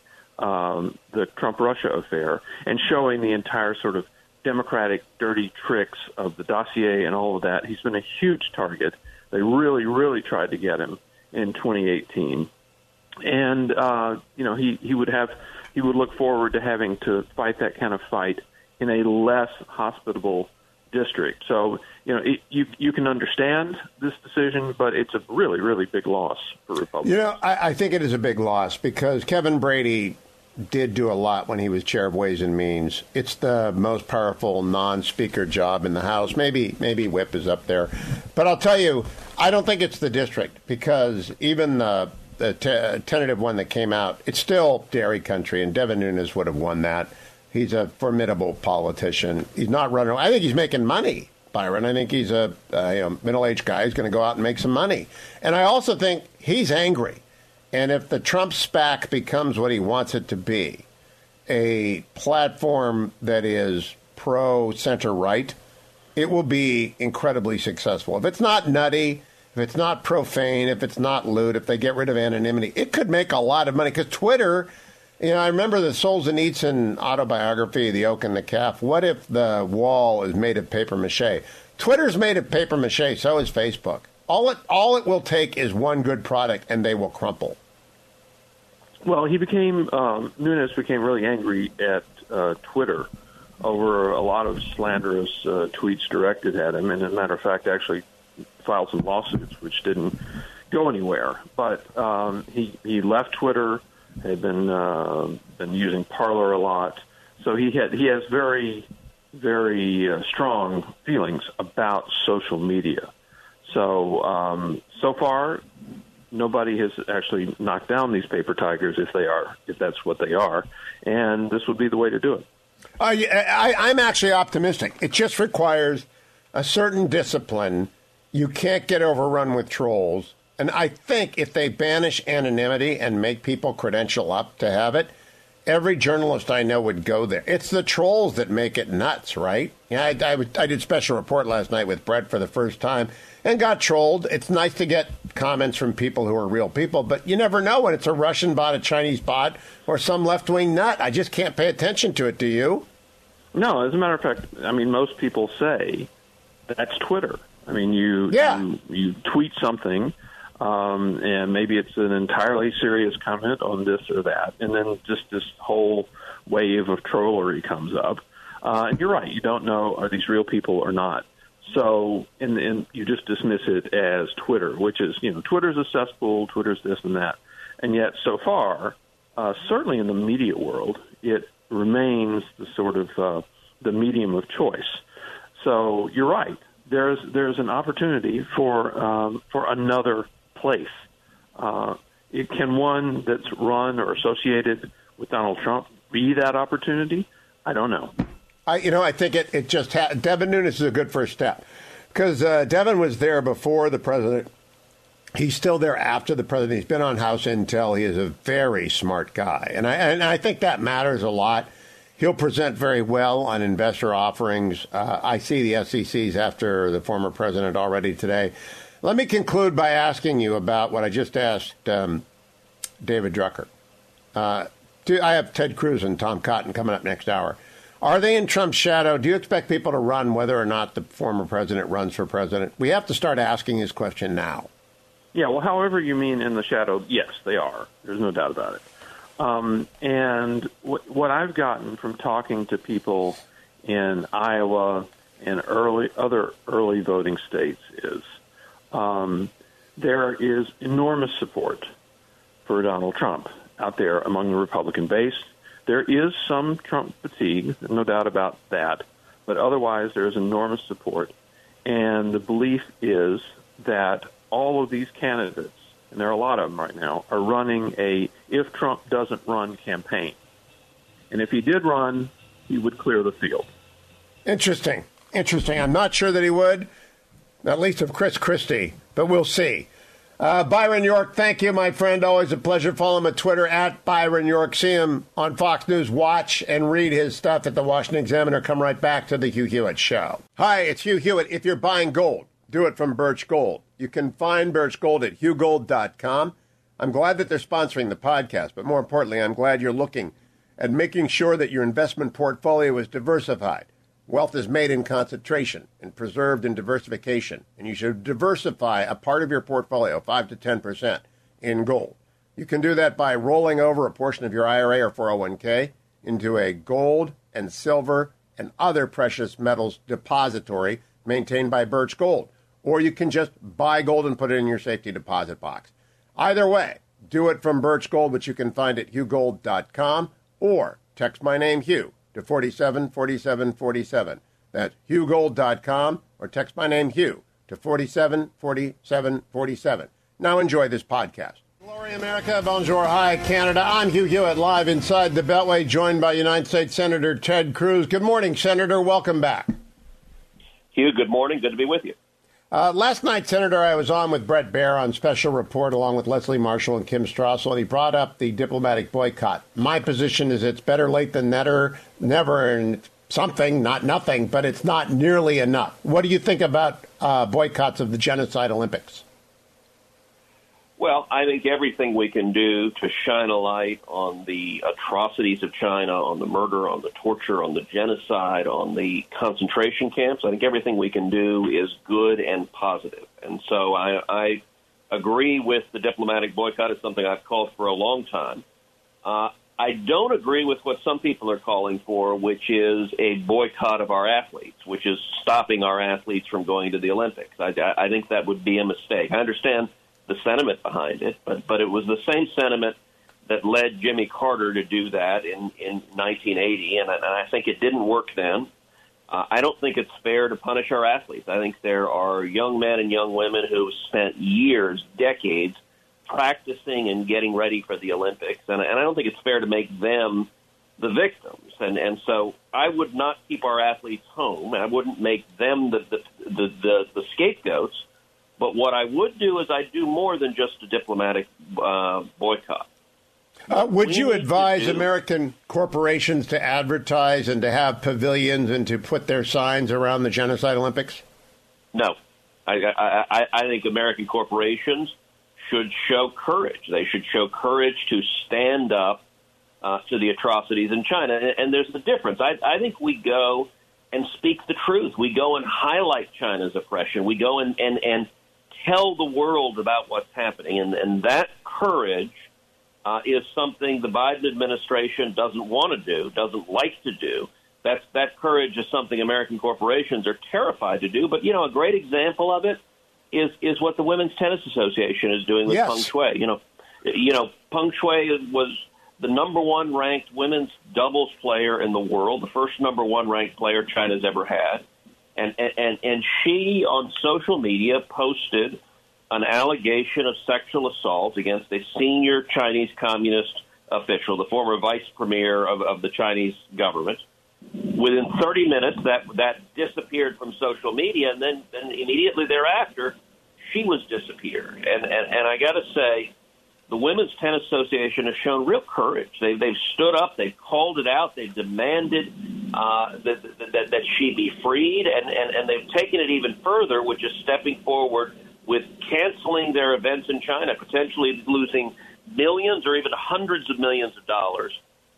Trump-Russia affair and showing the entire sort of Democratic dirty tricks of the dossier and all of that. He's been a huge target. They really, really tried to get him in 2018. And, he would look forward to having to fight that kind of fight in a less hospitable district. So, you can understand this decision, but it's a really, really big loss for Republicans. I think it is a big loss because Kevin Brady did do a lot when he was chair of Ways and Means. It's the most powerful non-speaker job in the House. Maybe Whip is up there. But I'll tell you, I don't think it's the district because even the tentative one that came out, it's still dairy country, and Devin Nunes would have won that. He's a formidable politician. He's not running. I think he's making money, Byron. I think he's a middle-aged guy who's going to go out and make some money. And I also think he's angry. And if the Trump SPAC becomes what he wants it to be, a platform that is pro-center-right, it will be incredibly successful. If it's not nutty, if it's not profane, if it's not lewd, if they get rid of anonymity, it could make a lot of money. Because Twitter, I remember the Solzhenitsyn autobiography, The Oak and the Calf. What if the wall is made of paper mache? Twitter's made of paper mache, so is Facebook. All it will take is one good product, and they will crumple. Well, Nunes became really angry at Twitter over a lot of slanderous tweets directed at him, and as a matter of fact, actually filed some lawsuits, which didn't go anywhere. But he left Twitter, had been using Parler a lot, so he has very, very strong feelings about social media. So so far, nobody has actually knocked down these paper tigers if that's what they are, and this would be the way to do it. I'm actually optimistic. It just requires a certain discipline. You can't get overrun with trolls, and I think if they banish anonymity and make people credential up to have it, every journalist I know would go there. It's the trolls that make it nuts, right? Yeah, I did special report last night with Brett for the first time and got trolled. It's nice to get comments from people who are real people, but you never know when it's a Russian bot, a Chinese bot, or some left-wing nut. I just can't pay attention to it, do you? No, as a matter of fact, I mean, most people say that's Twitter. I mean, you tweet something, and maybe it's an entirely serious comment on this or that, and then just this whole wave of trollery comes up. And you're right, you don't know, are these real people or not? So, and you just dismiss it as Twitter, which is, Twitter's a cesspool, Twitter's this and that. And yet, so far, certainly in the media world, it remains the sort of the medium of choice. So you're right. There's an opportunity for another place. Can one that's run or associated with Donald Trump be that opportunity? I don't know. I think it just Devin Nunes is a good first step because Devin was there before the president. He's still there after the president. He's been on House Intel. He is a very smart guy, and I think that matters a lot. He'll present very well on investor offerings. I see the SECs after the former president already today. Let me conclude by asking you about what I just asked David Drucker. I have Ted Cruz and Tom Cotton coming up next hour. Are they in Trump's shadow? Do you expect people to run whether or not the former president runs for president? We have to start asking this question now. Yeah, well, however you mean in the shadow, yes, they are. There's no doubt about it. And what I've gotten from talking to people in Iowa and other early voting states is there is enormous support for Donald Trump out there among the Republican base. There is some Trump fatigue, no doubt about that, but otherwise there is enormous support. And the belief is that all of these candidates, and there are a lot of them right now, are running a if Trump doesn't run campaign. And if he did run, he would clear the field. Interesting. I'm not sure that he would, at least of Chris Christie, but we'll see. Byron York, thank you, my friend. Always a pleasure. Follow him at Twitter, at Byron York. See him on Fox News. Watch and read his stuff at the Washington Examiner. Come right back to the Hugh Hewitt Show. Hi, it's Hugh Hewitt. If you're buying gold, do it from Birch Gold. You can find Birch Gold at hughgold.com. I'm glad that they're sponsoring the podcast, but more importantly, I'm glad you're looking at making sure that your investment portfolio is diversified. Wealth is made in concentration and preserved in diversification, and you should diversify a part of your portfolio, 5 to 10%, in gold. You can do that by rolling over a portion of your IRA or 401k into a gold and silver and other precious metals depository maintained by Birch Gold. Or you can just buy gold and put it in your safety deposit box. Either way, do it from Birch Gold, which you can find at hughgold.com, or text my name, Hugh, to 474747. That's hughgold.com, or text my name, Hugh, to 474747. Now enjoy this podcast. Glory America, bonjour, hi Canada. I'm Hugh Hewitt, live inside the Beltway, joined by United States Senator Ted Cruz. Good morning, Senator. Welcome back. Hugh, good morning. Good to be with you. Last night, Senator, I was on with Bret Baier on Special Report along with Leslie Marshall and Kim Strassel, and he brought up the diplomatic boycott. My position is it's better late than never, and something, not nothing, but it's not nearly enough. What do you think about boycotts of the Genocide Olympics? Well, I think everything we can do to shine a light on the atrocities of China, on the murder, on the torture, on the genocide, on the concentration camps, I think everything we can do is good and positive. And so I agree with the diplomatic boycott. It's something I've called for a long time. I don't agree with what some people are calling for, which is a boycott of our athletes, which is stopping our athletes from going to the Olympics. I think that would be a mistake. I understand the sentiment behind it, but it was the same sentiment that led Jimmy Carter to do that in 1980, and I think it didn't work then. I don't think it's fair to punish our athletes. I think there are young men and young women who spent years, decades, practicing and getting ready for the Olympics, and I don't think it's fair to make them the victims. And so I would not keep our athletes home. I wouldn't make them the scapegoats. But what I would do is I'd do more than just a diplomatic boycott. Would you advise American corporations to advertise and to have pavilions and to put their signs around the Genocide Olympics? No. I think American corporations should show courage. They should show courage to stand up to the atrocities in China. And there's the difference. I think we go and speak the truth. We go and highlight China's oppression. We go and tell the world about what's happening. And that courage is something the Biden administration doesn't want to do, doesn't like to do. That courage is something American corporations are terrified to do. But, you know, a great example of it is what the Women's Tennis Association is doing with Peng Shuai. You know, Peng Shuai was the number one ranked women's doubles player in the world, the first number one ranked player China's ever had. And she, on social media, posted an allegation of sexual assault against a senior Chinese communist official, the former vice premier of the Chinese government. Within 30 minutes, that disappeared from social media, and then immediately thereafter, she was disappeared. And I got to say, the Women's Tennis Association has shown real courage. They've stood up, they've called it out, they've demanded that she be freed, and they've taken it even further, which is stepping forward with canceling their events in China, potentially losing millions or even hundreds of millions of dollars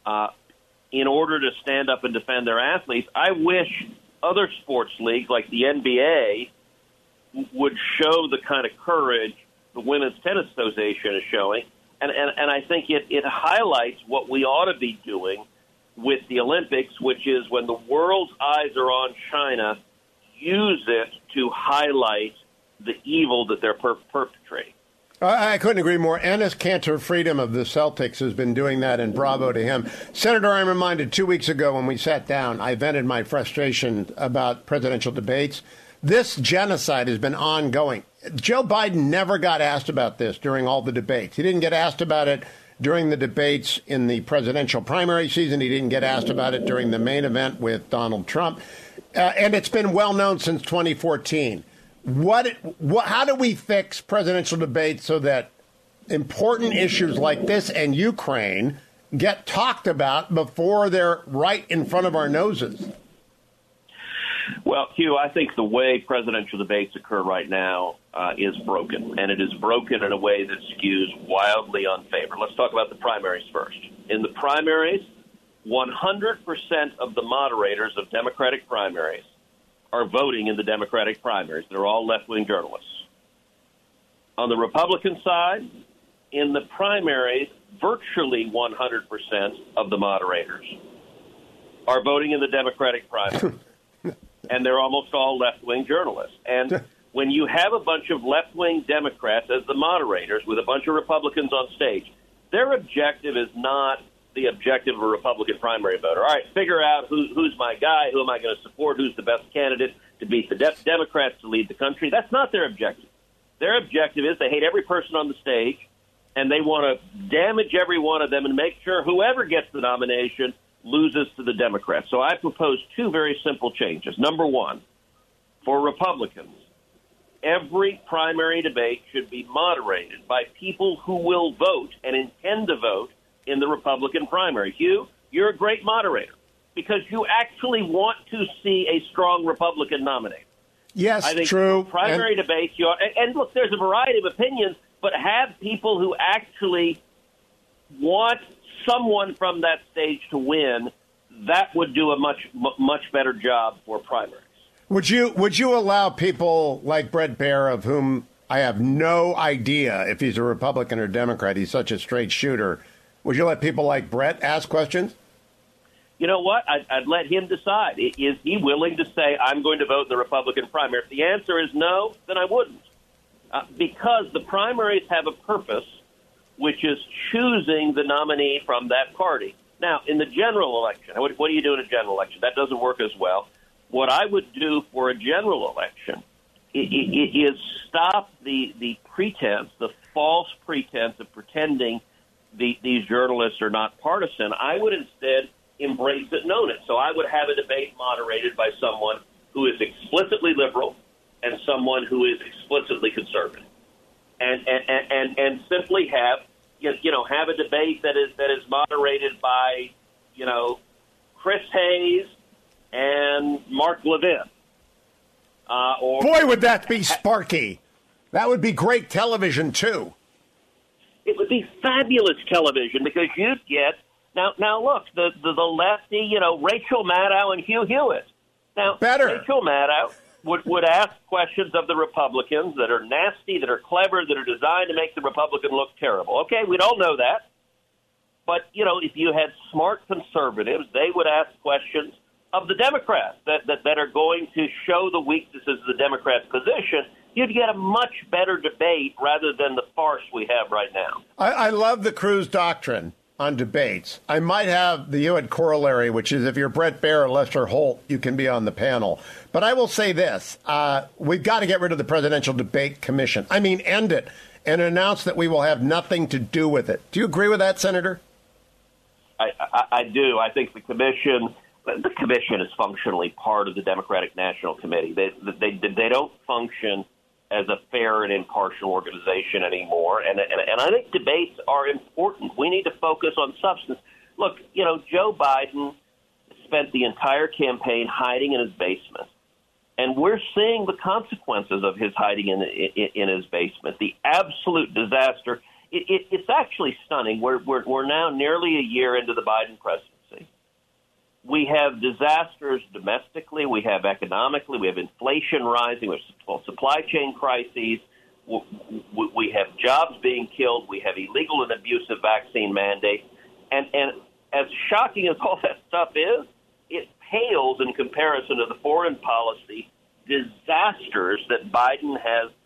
in order to stand up and defend their athletes. I wish other sports leagues like the NBA would show the kind of courage the Women's Tennis Association is showing. And I think it highlights what we ought to be doing with the Olympics, which is when the world's eyes are on China, use it to highlight the evil that they're perpetrating. I couldn't agree more. Enes Kanter Freedom of the Celtics has been doing that, and bravo to him. Senator, I'm reminded 2 weeks ago when we sat down, I vented my frustration about presidential debates. This genocide has been ongoing. Joe Biden never got asked about this during all the debates. He didn't get asked about it during the debates in the presidential primary season. He didn't get asked about it during the main event with Donald Trump. And it's been well known since 2014. How do we fix presidential debates so that important issues like this and Ukraine get talked about before they're right in front of our noses? Well, Hugh, I think the way presidential debates occur right now is broken, and it is broken in a way that skews wildly unfavored. Let's talk about the primaries first. In the primaries, 100% of the moderators of Democratic primaries are voting in the Democratic primaries. They're all left-wing journalists. On the Republican side, in the primaries, virtually 100% of the moderators are voting in the Democratic primaries. And they're almost all left-wing journalists. And when you have a bunch of left-wing Democrats as the moderators with a bunch of Republicans on stage, their objective is not the objective of a Republican primary voter. All right, figure out who's my guy, who am I going to support, who's the best candidate to beat the Democrats to lead the country. That's not their objective. Their objective is they hate every person on the stage, and they want to damage every one of them and make sure whoever gets the nomination loses to the Democrats. So I propose two very simple changes. Number one, for Republicans, every primary debate should be moderated by people who will vote and intend to vote in the Republican primary. Hugh, you're a great moderator because you actually want to see a strong Republican nominee. Yes, I think true. Primary debates, and look, there's a variety of opinions, but have people who actually want someone from that stage to win. That would do a much better job for primaries. Would you allow people like Bret Baier, of whom I have no idea if he's a Republican or Democrat, he's such a straight shooter, would you let people like Bret ask questions? You know what? I'd let him decide. Is he willing to say, I'm going to vote in the Republican primary? If the answer is no, then I wouldn't. Because the primaries have a purpose, which is choosing the nominee from that party. Now, in the general election, what do you do in a general election? That doesn't work as well. What I would do for a general election is stop the pretense, the false pretense of pretending these journalists are not partisan. I would instead embrace it and own it. So I would have a debate moderated by someone who is explicitly liberal and someone who is explicitly conservative, and simply have a debate that is moderated by Chris Hayes and Mark Levin. Boy, would that be sparky! That would be great television too. It would be fabulous television because you'd get now look the lefty, Rachel Maddow and Hugh Hewitt. Now better. Rachel Maddow would ask questions of the Republicans that are nasty, that are clever, that are designed to make the Republican look terrible. Okay, we'd all know that. But, if you had smart conservatives, they would ask questions of the Democrats that are going to show the weaknesses of the Democrats' position. You'd get a much better debate rather than the farce we have right now. I love the Cruz doctrine. on debates. I might have the Hewitt corollary, which is if you're Brett Baer or Lester Holt, you can be on the panel. But I will say this. We've got to get rid of the Presidential Debate Commission. I mean, end it and announce that we will have nothing to do with it. Do you agree with that, Senator? I do. I think the commission is functionally part of the Democratic National Committee. They don't function as a fair and impartial organization anymore. And I think debates are important. We need to focus on substance. Look, Joe Biden spent the entire campaign hiding in his basement. And we're seeing the consequences of his hiding in his basement, the absolute disaster. It's actually stunning. We're now nearly a year into the Biden presidency. We have disasters domestically. We have economically. We have inflation rising. We have supply chain crises. We have jobs being killed. We have illegal and abusive vaccine mandates. And as shocking as all that stuff is, it pales in comparison to the foreign policy disasters that Biden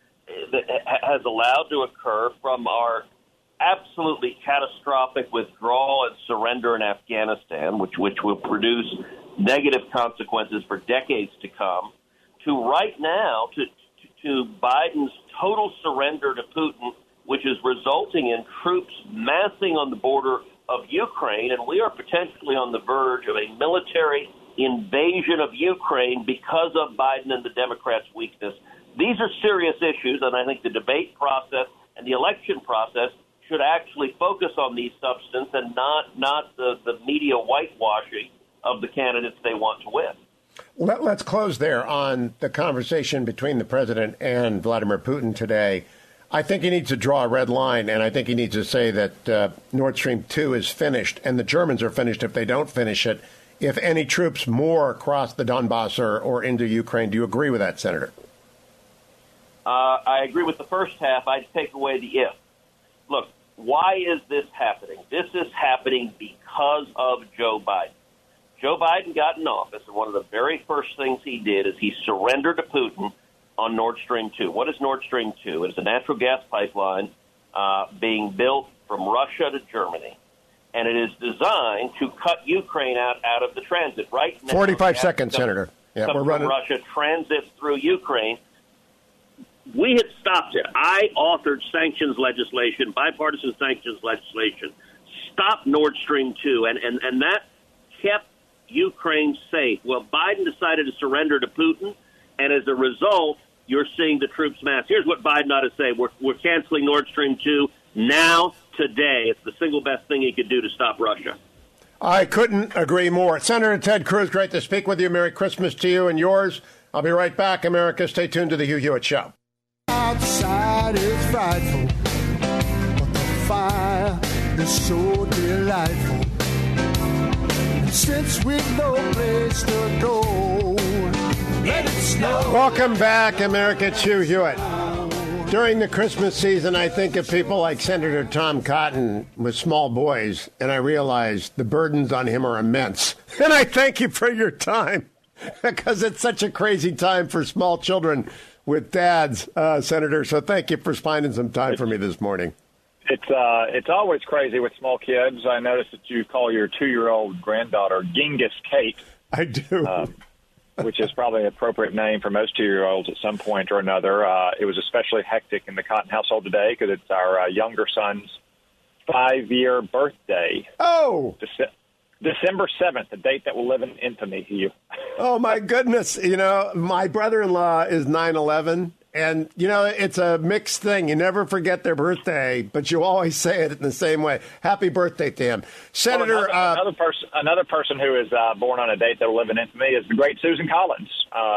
has allowed to occur, from our absolutely catastrophic withdrawal and surrender in Afghanistan, which will produce negative consequences for decades to come, to right now to Biden's total surrender to Putin, which is resulting in troops massing on the border of Ukraine, and we are potentially on the verge of a military invasion of Ukraine because of Biden and the Democrats' weakness. These are serious issues, and I think the debate process and the election process should actually focus on these substance and not the media whitewashing of the candidates they want to win. Let's close there on the conversation between the president and Vladimir Putin today. I think he needs to draw a red line, and I think he needs to say that Nord Stream 2 is finished, and the Germans are finished if they don't finish it. If any troops more cross the Donbass or into Ukraine, do you agree with that, Senator? I agree with the first half. I'd take away the if. Look, why is this happening? This is happening because of Joe Biden. Joe Biden got in office, and one of the very first things he did is he surrendered to Putin on Nord Stream 2. What is Nord Stream 2? It is a natural gas pipeline being built from Russia to Germany, and it is designed to cut Ukraine out of the transit. Right now, 45 seconds, Senator. Yeah, we're running. Russia transits through Ukraine. We had stopped it. I authored sanctions legislation, bipartisan sanctions legislation, stop Nord Stream 2, and that kept Ukraine safe. Well, Biden decided to surrender to Putin, and as a result, you're seeing the troops mass. Here's what Biden ought to say. We're canceling Nord Stream 2 now, today. It's the single best thing he could do to stop Russia. I couldn't agree more. Senator Ted Cruz, great to speak with you. Merry Christmas to you and yours. I'll be right back, America. Stay tuned to the Hugh Hewitt Show. Outside is frightful, but the fire is so delightful. And since we've no place to go, let it snow. Welcome back, America. It's Hugh Hewitt. During the Christmas season, I think of people like Senator Tom Cotton with small boys, and I realize the burdens on him are immense. And I thank you for your time, because it's such a crazy time for small children with dads, Senator. So thank you for finding some time for me this morning. It's always crazy with small kids. I noticed that you call your 2-year-old granddaughter Genghis Kate. I do. Which is probably an appropriate name for most 2-year-olds at some point or another. It was especially hectic in the Cotton household today because it's our younger son's 5-year birthday. Oh! December 7th, a date that will live in infamy to you. Oh, my goodness. You know, my brother-in-law is 9/11, and, you know, it's a mixed thing. You never forget their birthday, but you always say it in the same way. Happy birthday to him. Senator... Another person who is born on a date that will live in infamy is the great Susan Collins.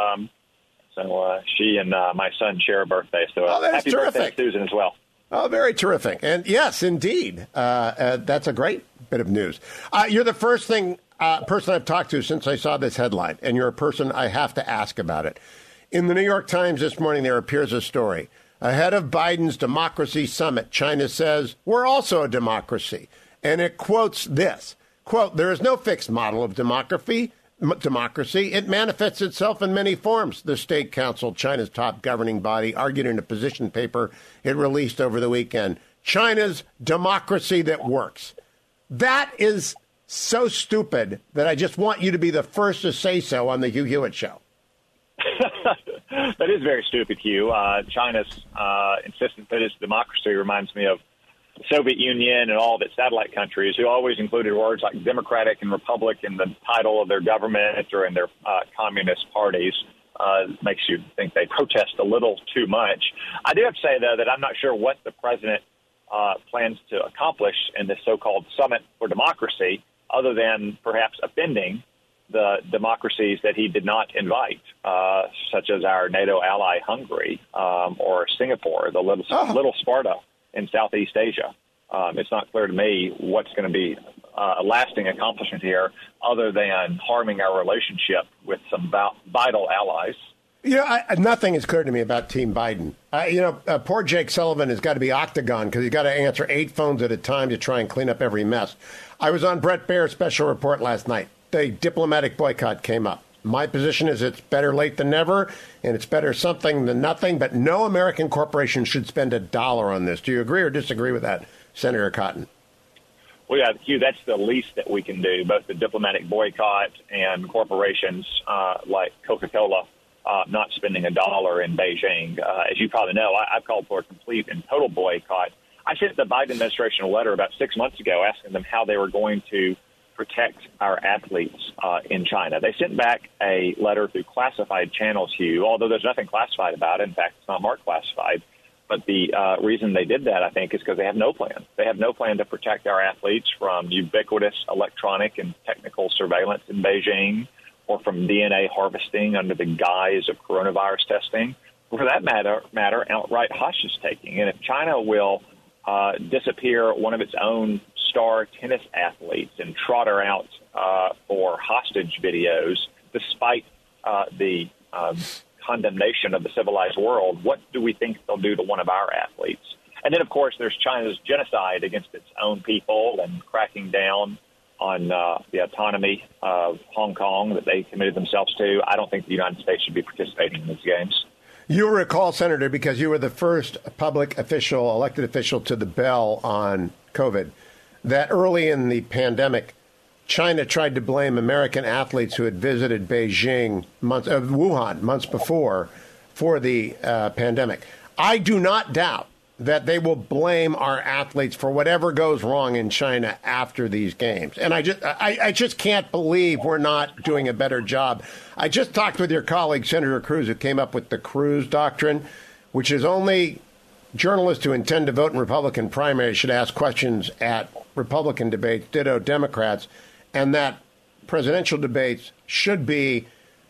So she and my son share a birthday. So happy birthday to Susan as well. Oh, very terrific. And yes, indeed. That's a great bit of news. You're the first person I've talked to since I saw this headline, and you're a person I have to ask about it. In the New York Times this morning, there appears a story. Ahead of Biden's democracy summit, China says, we're also a democracy. And it quotes this, quote, there is no fixed model of democracy. It manifests itself in many forms, the State Council, China's top governing body, argued in a position paper it released over the weekend. China's democracy that works. That is so stupid that I just want you to be the first to say so on the Hugh Hewitt Show. That is very stupid, Hugh. China's insistence that it's democracy reminds me of the Soviet Union and all of its satellite countries, who always included words like democratic and republic in the title of their government or in their communist parties. Makes you think they protest a little too much. I do have to say, though, that I'm not sure what the president plans to accomplish in this so-called summit for democracy, other than perhaps offending the democracies that he did not invite, such as our NATO ally Hungary or Singapore, the little Sparta in Southeast Asia. It's not clear to me what's going to be a lasting accomplishment here other than harming our relationship with some vital allies. Nothing is clear to me about Team Biden. Poor Jake Sullivan has got to be octagon because he's got to answer 8 phones at a time to try and clean up every mess. I was on Bret Baier's special report last night. The diplomatic boycott came up. My position is it's better late than never, and it's better something than nothing, but no American corporation should spend $1 on this. Do you agree or disagree with that, Senator Cotton? Well, yeah, Hugh, that's the least that we can do, both the diplomatic boycott and corporations like Coca-Cola not spending $1 in Beijing. As you probably know, I've called for a complete and total boycott. I sent the Biden administration a letter about 6 months ago asking them how they were going to protect our athletes in China. They sent back a letter through classified channels, Hugh, although there's nothing classified about it. In fact, it's not marked classified. But the reason they did that, I think, is because they have no plan. They have no plan to protect our athletes from ubiquitous electronic and technical surveillance in Beijing or from DNA harvesting under the guise of coronavirus testing. For that matter, outright hostage taking. And if China will disappear one of its own star tennis athletes and trot her out for hostage videos, despite the condemnation of the civilized world, what do we think they'll do to one of our athletes? And then, of course, there's China's genocide against its own people and cracking down on the autonomy of Hong Kong that they committed themselves to. I don't think the United States should be participating in these games. You recall, Senator, because you were the first public official, elected official to the bell on COVID, that early in the pandemic, China tried to blame American athletes who had visited Beijing, Wuhan, months before, for the pandemic. I do not doubt that they will blame our athletes for whatever goes wrong in China after these games. And I just can't believe we're not doing a better job. I just talked with your colleague, Senator Cruz, who came up with the Cruz Doctrine, which is only journalists who intend to vote in Republican primaries should ask questions at Republican debates, ditto Democrats, and that presidential debates should be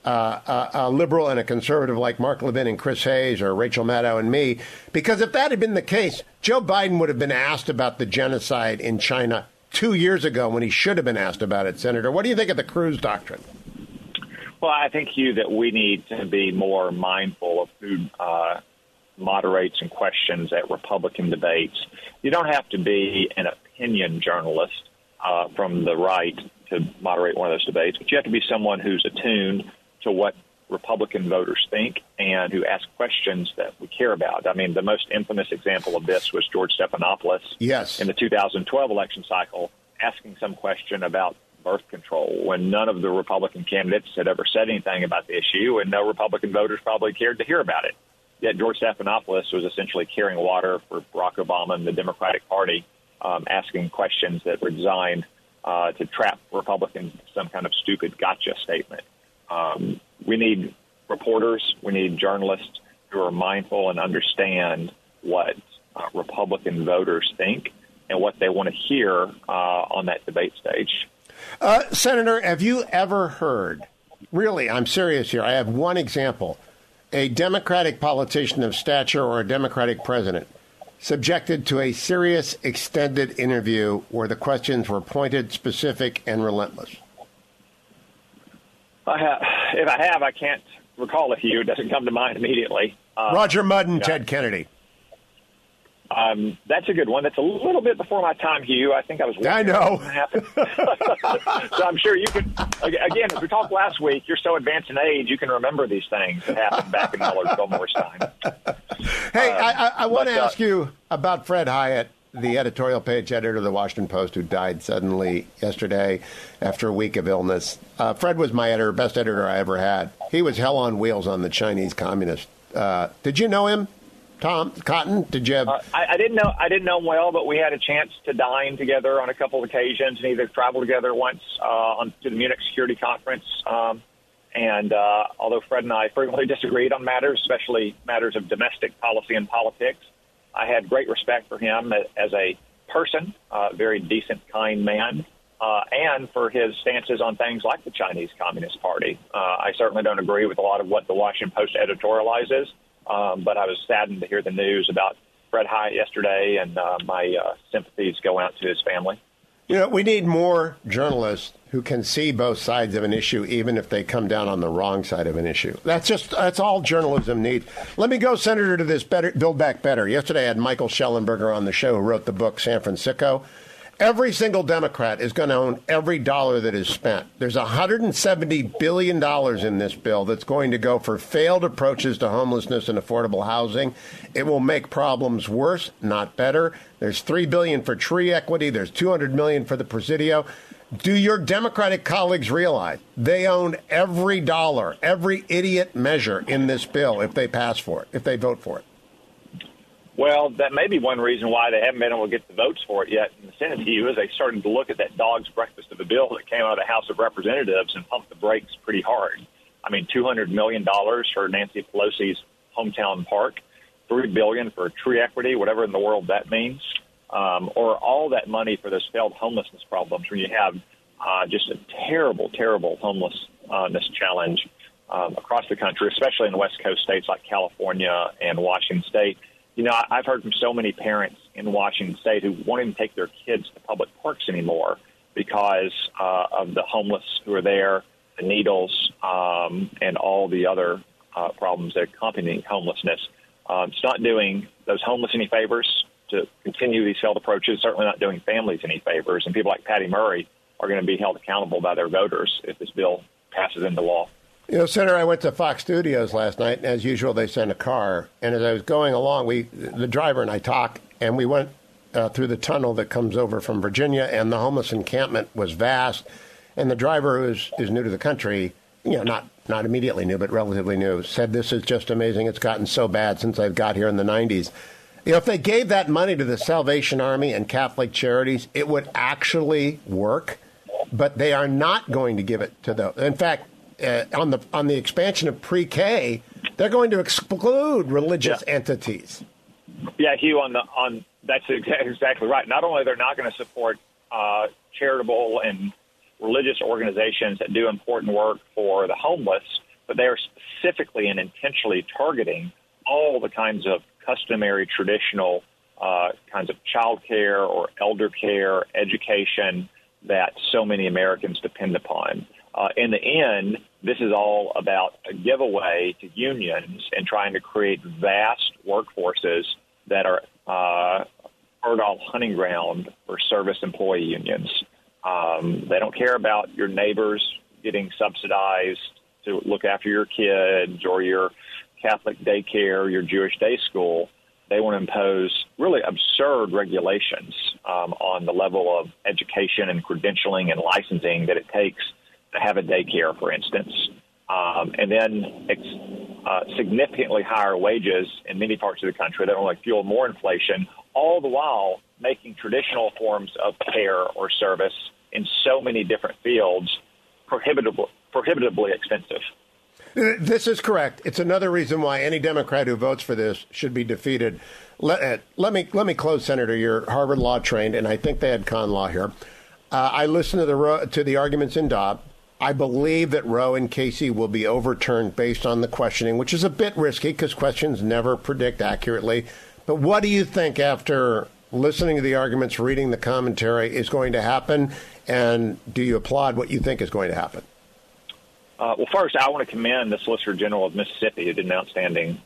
a liberal and a conservative like Mark Levin and Chris Hayes or Rachel Maddow and me. Because if that had been the case, Joe Biden would have been asked about the genocide in China 2 years ago when he should have been asked about it, Senator. What do you think of the Cruz Doctrine? Well, I think, Hugh, that we need to be more mindful of who moderates and questions at Republican debates. You don't have to be an opinion journalist from the right to moderate one of those debates, but you have to be someone who's attuned to what Republican voters think and who ask questions that we care about. I mean, the most infamous example of this was George Stephanopoulos in the 2012 election cycle asking some question about birth control when none of the Republican candidates had ever said anything about the issue and no Republican voters probably cared to hear about it. Yet George Stephanopoulos was essentially carrying water for Barack Obama and the Democratic Party, asking questions that were designed to trap Republicans in some kind of stupid gotcha statement. We need reporters, we need journalists who are mindful and understand what Republican voters think and what they want to hear on that debate stage. Senator, have you ever heard, really, I'm serious here, I have one example, a Democratic politician of stature or a Democratic president subjected to a serious, extended interview where the questions were pointed, specific, and relentless? If I have, I can't recall a few. It doesn't come to mind immediately. Roger Mudd and Ted Kennedy. That's a good one. That's a little bit before my time, Hugh. I think I was. I know. So I'm sure you can. Again, as we talked last week, you're so advanced in age, you can remember these things that happened back in Millard Fillmore's time. Hey, I want to ask you about Fred Hyatt the editorial page editor of the Washington Post, who died suddenly yesterday after a week of illness. Fred was my editor, best editor I ever had. He was hell on wheels on the Chinese communists. Did you know him, Tom Cotton? Did you have? I didn't know him well, but we had a chance to dine together on a couple of occasions, and either travel together once to the Munich Security Conference. And although Fred and I frequently disagreed on matters, especially matters of domestic policy and politics, I had great respect for him as a person, very decent, kind man, and for his stances on things like the Chinese Communist Party. I certainly don't agree with a lot of what the Washington Post editorializes, but I was saddened to hear the news about Fred Hyatt yesterday, and my sympathies go out to his family. You know, we need more journalists who can see both sides of an issue, even if they come down on the wrong side of an issue. That's all journalism needs. Let me go, Senator, to this Build Back Better. Yesterday I had Michael Schellenberger on the show, who wrote the book San Francisco. Every single Democrat is going to own every dollar that is spent. There's $170 billion in this bill that's going to go for failed approaches to homelessness and affordable housing. It will make problems worse, not better. There's $3 billion for tree equity. There's $200 million for the Presidio. Do your Democratic colleagues realize they own every dollar, every idiot measure in this bill if they pass for it, if they vote for it? Well, that may be one reason why they haven't been able to get the votes for it yet in the Senate, Hugh, is they started to look at that dog's breakfast of a bill that came out of the House of Representatives and pumped the brakes pretty hard. I mean, $200 million for Nancy Pelosi's hometown park, $3 billion for tree equity, whatever in the world that means, or all that money for those failed homelessness problems when you have just a terrible, terrible homelessness challenge across the country, especially in West Coast states like California and Washington State. You know, I've heard from so many parents in Washington State who won't even take their kids to public parks anymore because of the homeless who are there, the needles, and all the other problems that accompany homelessness. It's not doing those homeless any favors to continue these failed approaches, certainly not doing families any favors, and people like Patty Murray are going to be held accountable by their voters if this bill passes into law. You know, Senator, I went to Fox Studios last night, and as usual, they sent a car. And as I was going along, the driver and I talked, and we went through the tunnel that comes over from Virginia, and the homeless encampment was vast. And the driver, who is new to the country, you know, not immediately new, but relatively new, said, "This is just amazing. It's gotten so bad since I've got here in the 90s. You know, if they gave that money to the Salvation Army and Catholic charities, it would actually work. But they are not going to give it to those. In fact, on the expansion of pre-K, they're going to exclude religious entities." Yeah, Hugh, that's exactly right. Not only they're not going to support charitable and religious organizations that do important work for the homeless, but they are specifically and intentionally targeting all the kinds of customary, traditional kinds of child care or elder care, education that so many Americans depend upon. In the end, this is all about a giveaway to unions and trying to create vast workforces that are fertile hunting ground for service employee unions. They don't care about your neighbors getting subsidized to look after your kids or your Catholic daycare, your Jewish day school. They want to impose really absurd regulations on the level of education and credentialing and licensing that it takes to have a daycare, for instance, and then significantly higher wages in many parts of the country that only fuel more inflation, all the while making traditional forms of care or service in so many different fields prohibitively expensive. This is correct. It's another reason why any Democrat who votes for this should be defeated. Let me close, Senator. You're Harvard Law trained, and I think they had con law here. I listened to the arguments in Dobbs. I believe that Roe and Casey will be overturned based on the questioning, which is a bit risky because questions never predict accurately. But what do you think, after listening to the arguments, reading the commentary, is going to happen? And do you applaud what you think is going to happen? Well, first, I want to commend the Solicitor General of Mississippi, who did an outstanding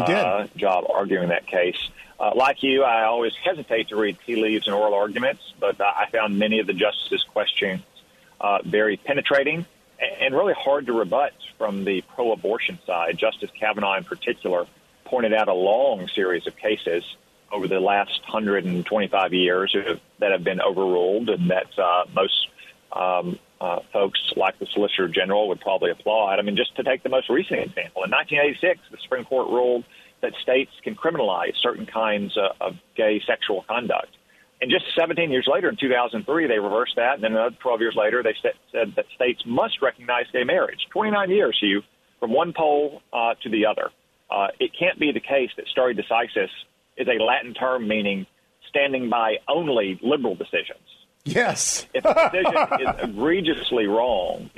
job arguing that case. Like you, I always hesitate to read tea leaves in oral arguments, but I found many of the justices' questions very penetrating and really hard to rebut from the pro-abortion side. Justice Kavanaugh, in particular, pointed out a long series of cases over the last 125 years that have been overruled, and that most folks like the Solicitor General would probably applaud. I mean, just to take the most recent example, in 1986, the Supreme Court ruled that states can criminalize certain kinds of gay sexual conduct. And just 17 years later, in 2003, they reversed that. And then another 12 years later, they said that states must recognize gay marriage. 29 years, Hugh, from one pole to the other. It can't be the case that stare decisis is a Latin term meaning standing by only liberal decisions. Yes. If a decision is egregiously wrong,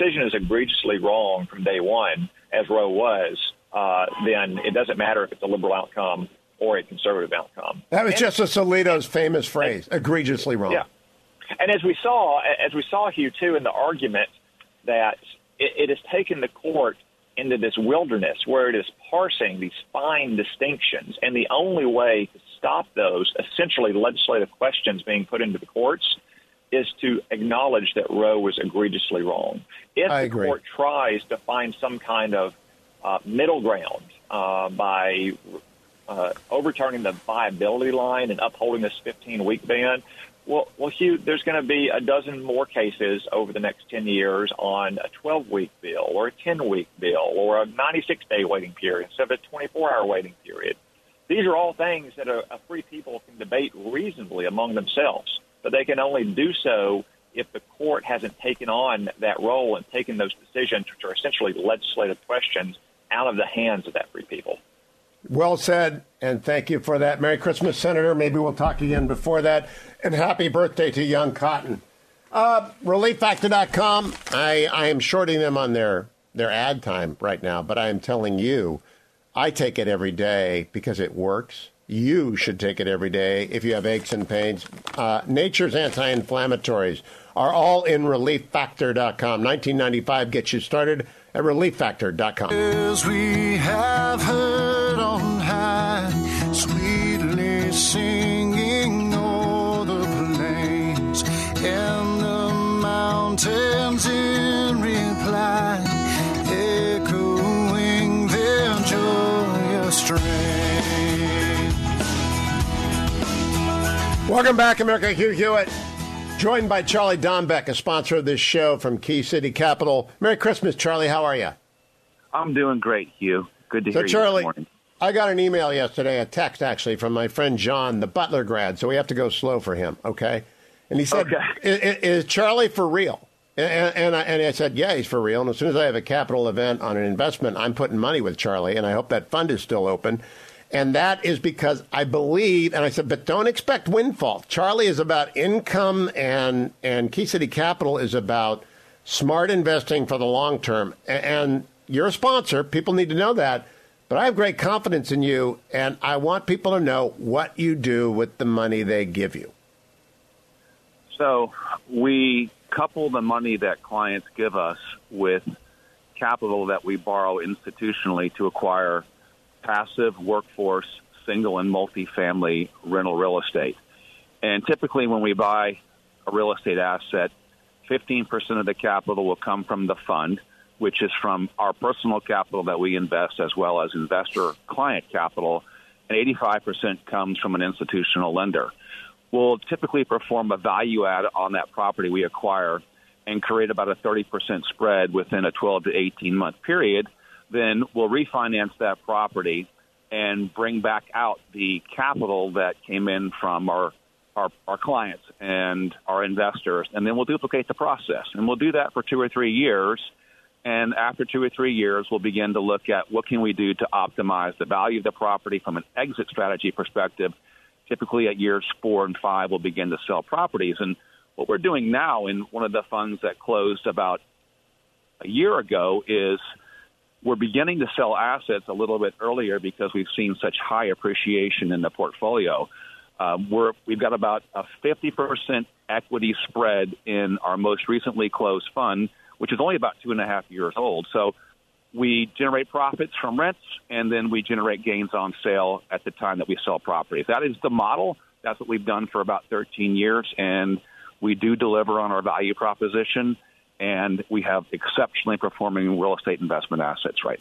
from day one, as Roe was, then it doesn't matter if it's a liberal outcome or a conservative outcome. That was Justice Alito's famous phrase, egregiously wrong. Yeah. And as we saw, Hugh, too, in the argument that it has taken the court into this wilderness where it is parsing these fine distinctions, and the only way to stop those essentially legislative questions being put into the courts is to acknowledge that Roe was egregiously wrong. If the court tries to find some kind of middle ground by overturning the viability line and upholding this 15-week ban, well, Hugh, there's going to be a dozen more cases over the next 10 years on a 12-week bill or a 10-week bill or a 96-day waiting period instead of a 24-hour waiting period. These are all things that a free people can debate reasonably among themselves, but they can only do so if the court hasn't taken on that role and taken those decisions, which are essentially legislative questions, out of the hands of that free people. Well said, and thank you for that. Merry Christmas, Senator. Maybe we'll talk again before that. And happy birthday to Young Cotton. ReliefFactor.com. I am shorting them on their ad time right now, but I am telling you, I take it every day because it works. You should take it every day if you have aches and pains. Nature's anti-inflammatories are all in ReliefFactor.com. $19.95 gets you started at ReliefFactor.com. As we have heard on high, sweetly singing o'er the plains and the mountains in reply, echoing their joyous strain. Welcome back, America. Hugh Hewitt, joined by Charlie Dombeck, a sponsor of this show from Key City Capital. Merry Christmas, Charlie. How are you? I'm doing great, Hugh. Good to hear you Charlie, this morning. I got an email yesterday, a text actually, from my friend John, the Butler grad, so we have to go slow for him, okay? And he said, is Charlie for real? And I said, yeah, he's for real. And as soon as I have a capital event on an investment, I'm putting money with Charlie, and I hope that fund is still open. And that is because I believe, and I said, but don't expect windfall. Charlie is about income, and Key City Capital is about smart investing for the long term. And you're a sponsor. People need to know that. But I have great confidence in you, and I want people to know what you do with the money they give you. So we couple the money that clients give us with capital that we borrow institutionally to acquire passive workforce, single and multifamily rental real estate. And typically when we buy a real estate asset, 15% of the capital will come from the fund, which is from our personal capital that we invest as well as investor client capital, and 85% comes from an institutional lender. We'll typically perform a value add on that property we acquire and create about a 30% spread within a 12 to 18-month period. Then we'll refinance that property and bring back out the capital that came in from our clients and our investors, and then we'll duplicate the process. And we'll do that for 2 or 3 years. And after 2 or 3 years, we'll begin to look at what can we do to optimize the value of the property from an exit strategy perspective. Typically at years 4 and 5, we'll begin to sell properties. And what we're doing now in one of the funds that closed about a year ago is we're beginning to sell assets a little bit earlier because we've seen such high appreciation in the portfolio. We've got about a 50% equity spread in our most recently closed fund, which is only about 2.5 years old. So we generate profits from rents, and then we generate gains on sale at the time that we sell properties. That is the model. That's what we've done for about 13 years, and we do deliver on our value proposition, and we have exceptionally performing real estate investment assets right now.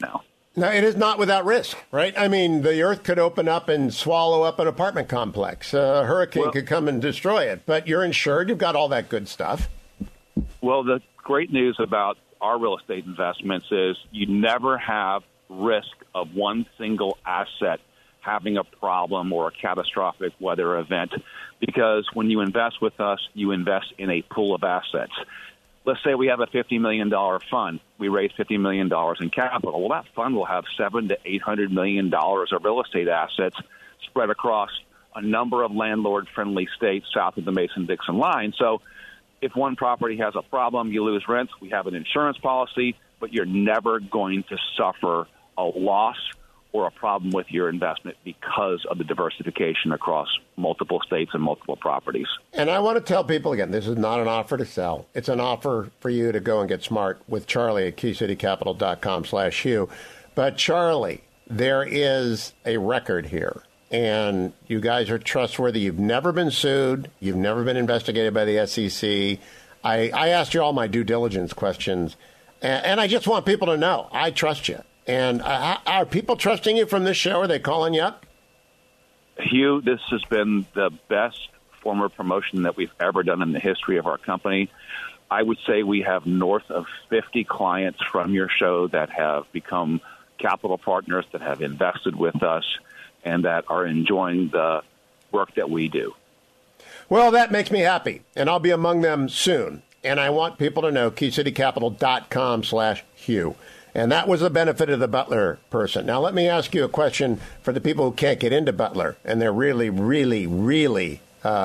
No, it is not without risk, right? I mean, the earth could open up and swallow up an apartment complex. A hurricane could come and destroy it, but you're insured. You've got all that good stuff. Well, the great news about our real estate investments is you never have risk of one single asset having a problem or a catastrophic weather event, because when you invest with us, you invest in a pool of assets. Let's say we have a $50 million fund. We raise $50 million in capital. Well, that fund will have $700 to $800 million of real estate assets spread across a number of landlord-friendly states south of the Mason-Dixon line. So if one property has a problem, you lose rents. We have an insurance policy, but you're never going to suffer a loss or a problem with your investment because of the diversification across multiple states and multiple properties. And I want to tell people again, this is not an offer to sell. It's an offer for you to go and get smart with Charlie at keycitycapital.com/Hugh. But Charlie, there is a record here, and you guys are trustworthy. You've never been sued. You've never been investigated by the SEC. I asked you all my due diligence questions, and I just want people to know I trust you. And are people trusting you from this show? Are they calling you up? Hugh, this has been the best form of promotion that we've ever done in the history of our company. I would say we have north of 50 clients from your show that have become capital partners, that have invested with us, and that are enjoying the work that we do. Well, that makes me happy, and I'll be among them soon. And I want people to know keycitycapital.com/Hugh. And that was the benefit of the Butler person. Now, let me ask you a question for the people who can't get into Butler, and they're really, really, really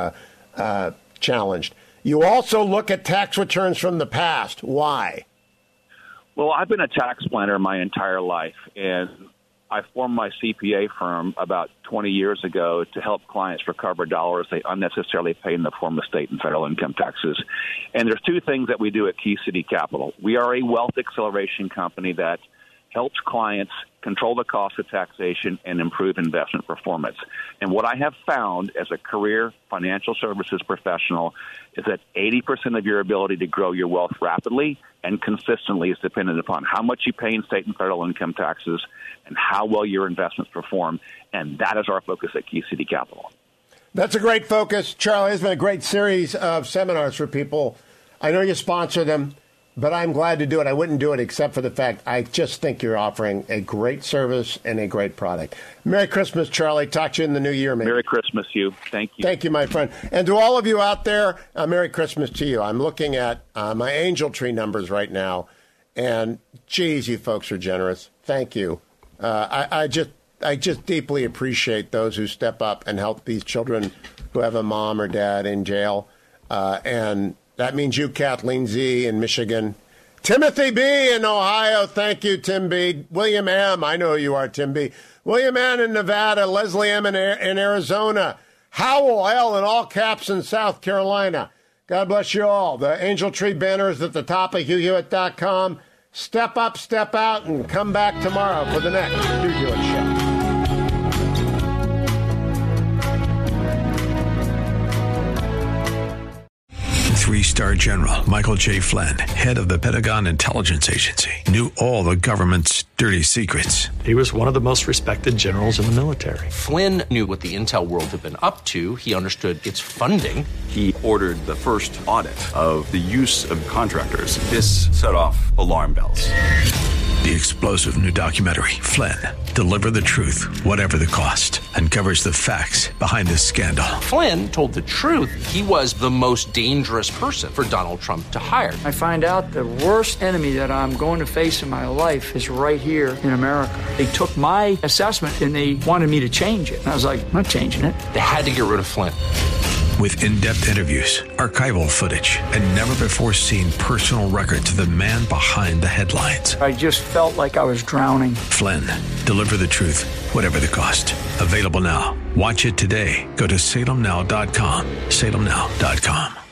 challenged. You also look at tax returns from the past. Why? Well, I've been a tax planner my entire life, and I formed my CPA firm about 20 years ago to help clients recover dollars they unnecessarily pay in the form of state and federal income taxes. And there's two things that we do at Key City Capital. We are a wealth acceleration company that helps clients control the cost of taxation and improve investment performance. And what I have found as a career financial services professional is that 80% of your ability to grow your wealth rapidly and consistently is dependent upon how much you pay in state and federal income taxes and how well your investments perform. And that is our focus at Key City Capital. That's a great focus. Charlie, it's been a great series of seminars for people. I know you sponsor them, but I'm glad to do it. I wouldn't do it except for the fact I just think you're offering a great service and a great product. Merry Christmas, Charlie. Talk to you in the new year, maybe. Merry Christmas, Hugh. Thank you. Thank you, my friend. And to all of you out there, Merry Christmas to you. I'm looking at my Angel Tree numbers right now, and geez, you folks are generous. Thank you. I just deeply appreciate those who step up and help these children who have a mom or dad in jail. And that means you, Kathleen Z. in Michigan. Timothy B. in Ohio. Thank you, Tim B. William M. I know who you are, Tim B. William N. in Nevada. Leslie M. in Arizona. Howell L. in all caps in South Carolina. God bless you all. The Angel Tree banner is at the top of HughHewitt.com. Step up, step out, and come back tomorrow for the next Hugh Hewitt Show. Three-star General Michael J. Flynn, head of the Pentagon Intelligence Agency, knew all the government's dirty secrets. He was one of the most respected generals in the military. Flynn knew what the intel world had been up to. He understood its funding. He ordered the first audit of the use of contractors. This set off alarm bells. The explosive new documentary, Flynn, Deliver the Truth, Whatever the Cost, uncovers the facts behind this scandal. Flynn told the truth. He was the most dangerous person for Donald Trump to hire. I find out the worst enemy that I'm going to face in my life is right here in America. They took my assessment and they wanted me to change it. And I was like, I'm not changing it. They had to get rid of Flynn. With in-depth interviews, archival footage, and never-before-seen personal records of the man behind the headlines. I just felt like I was drowning. Flynn, Deliver the Truth, Whatever the Cost. Available now. Watch it today. Go to salemnow.com. salemnow.com.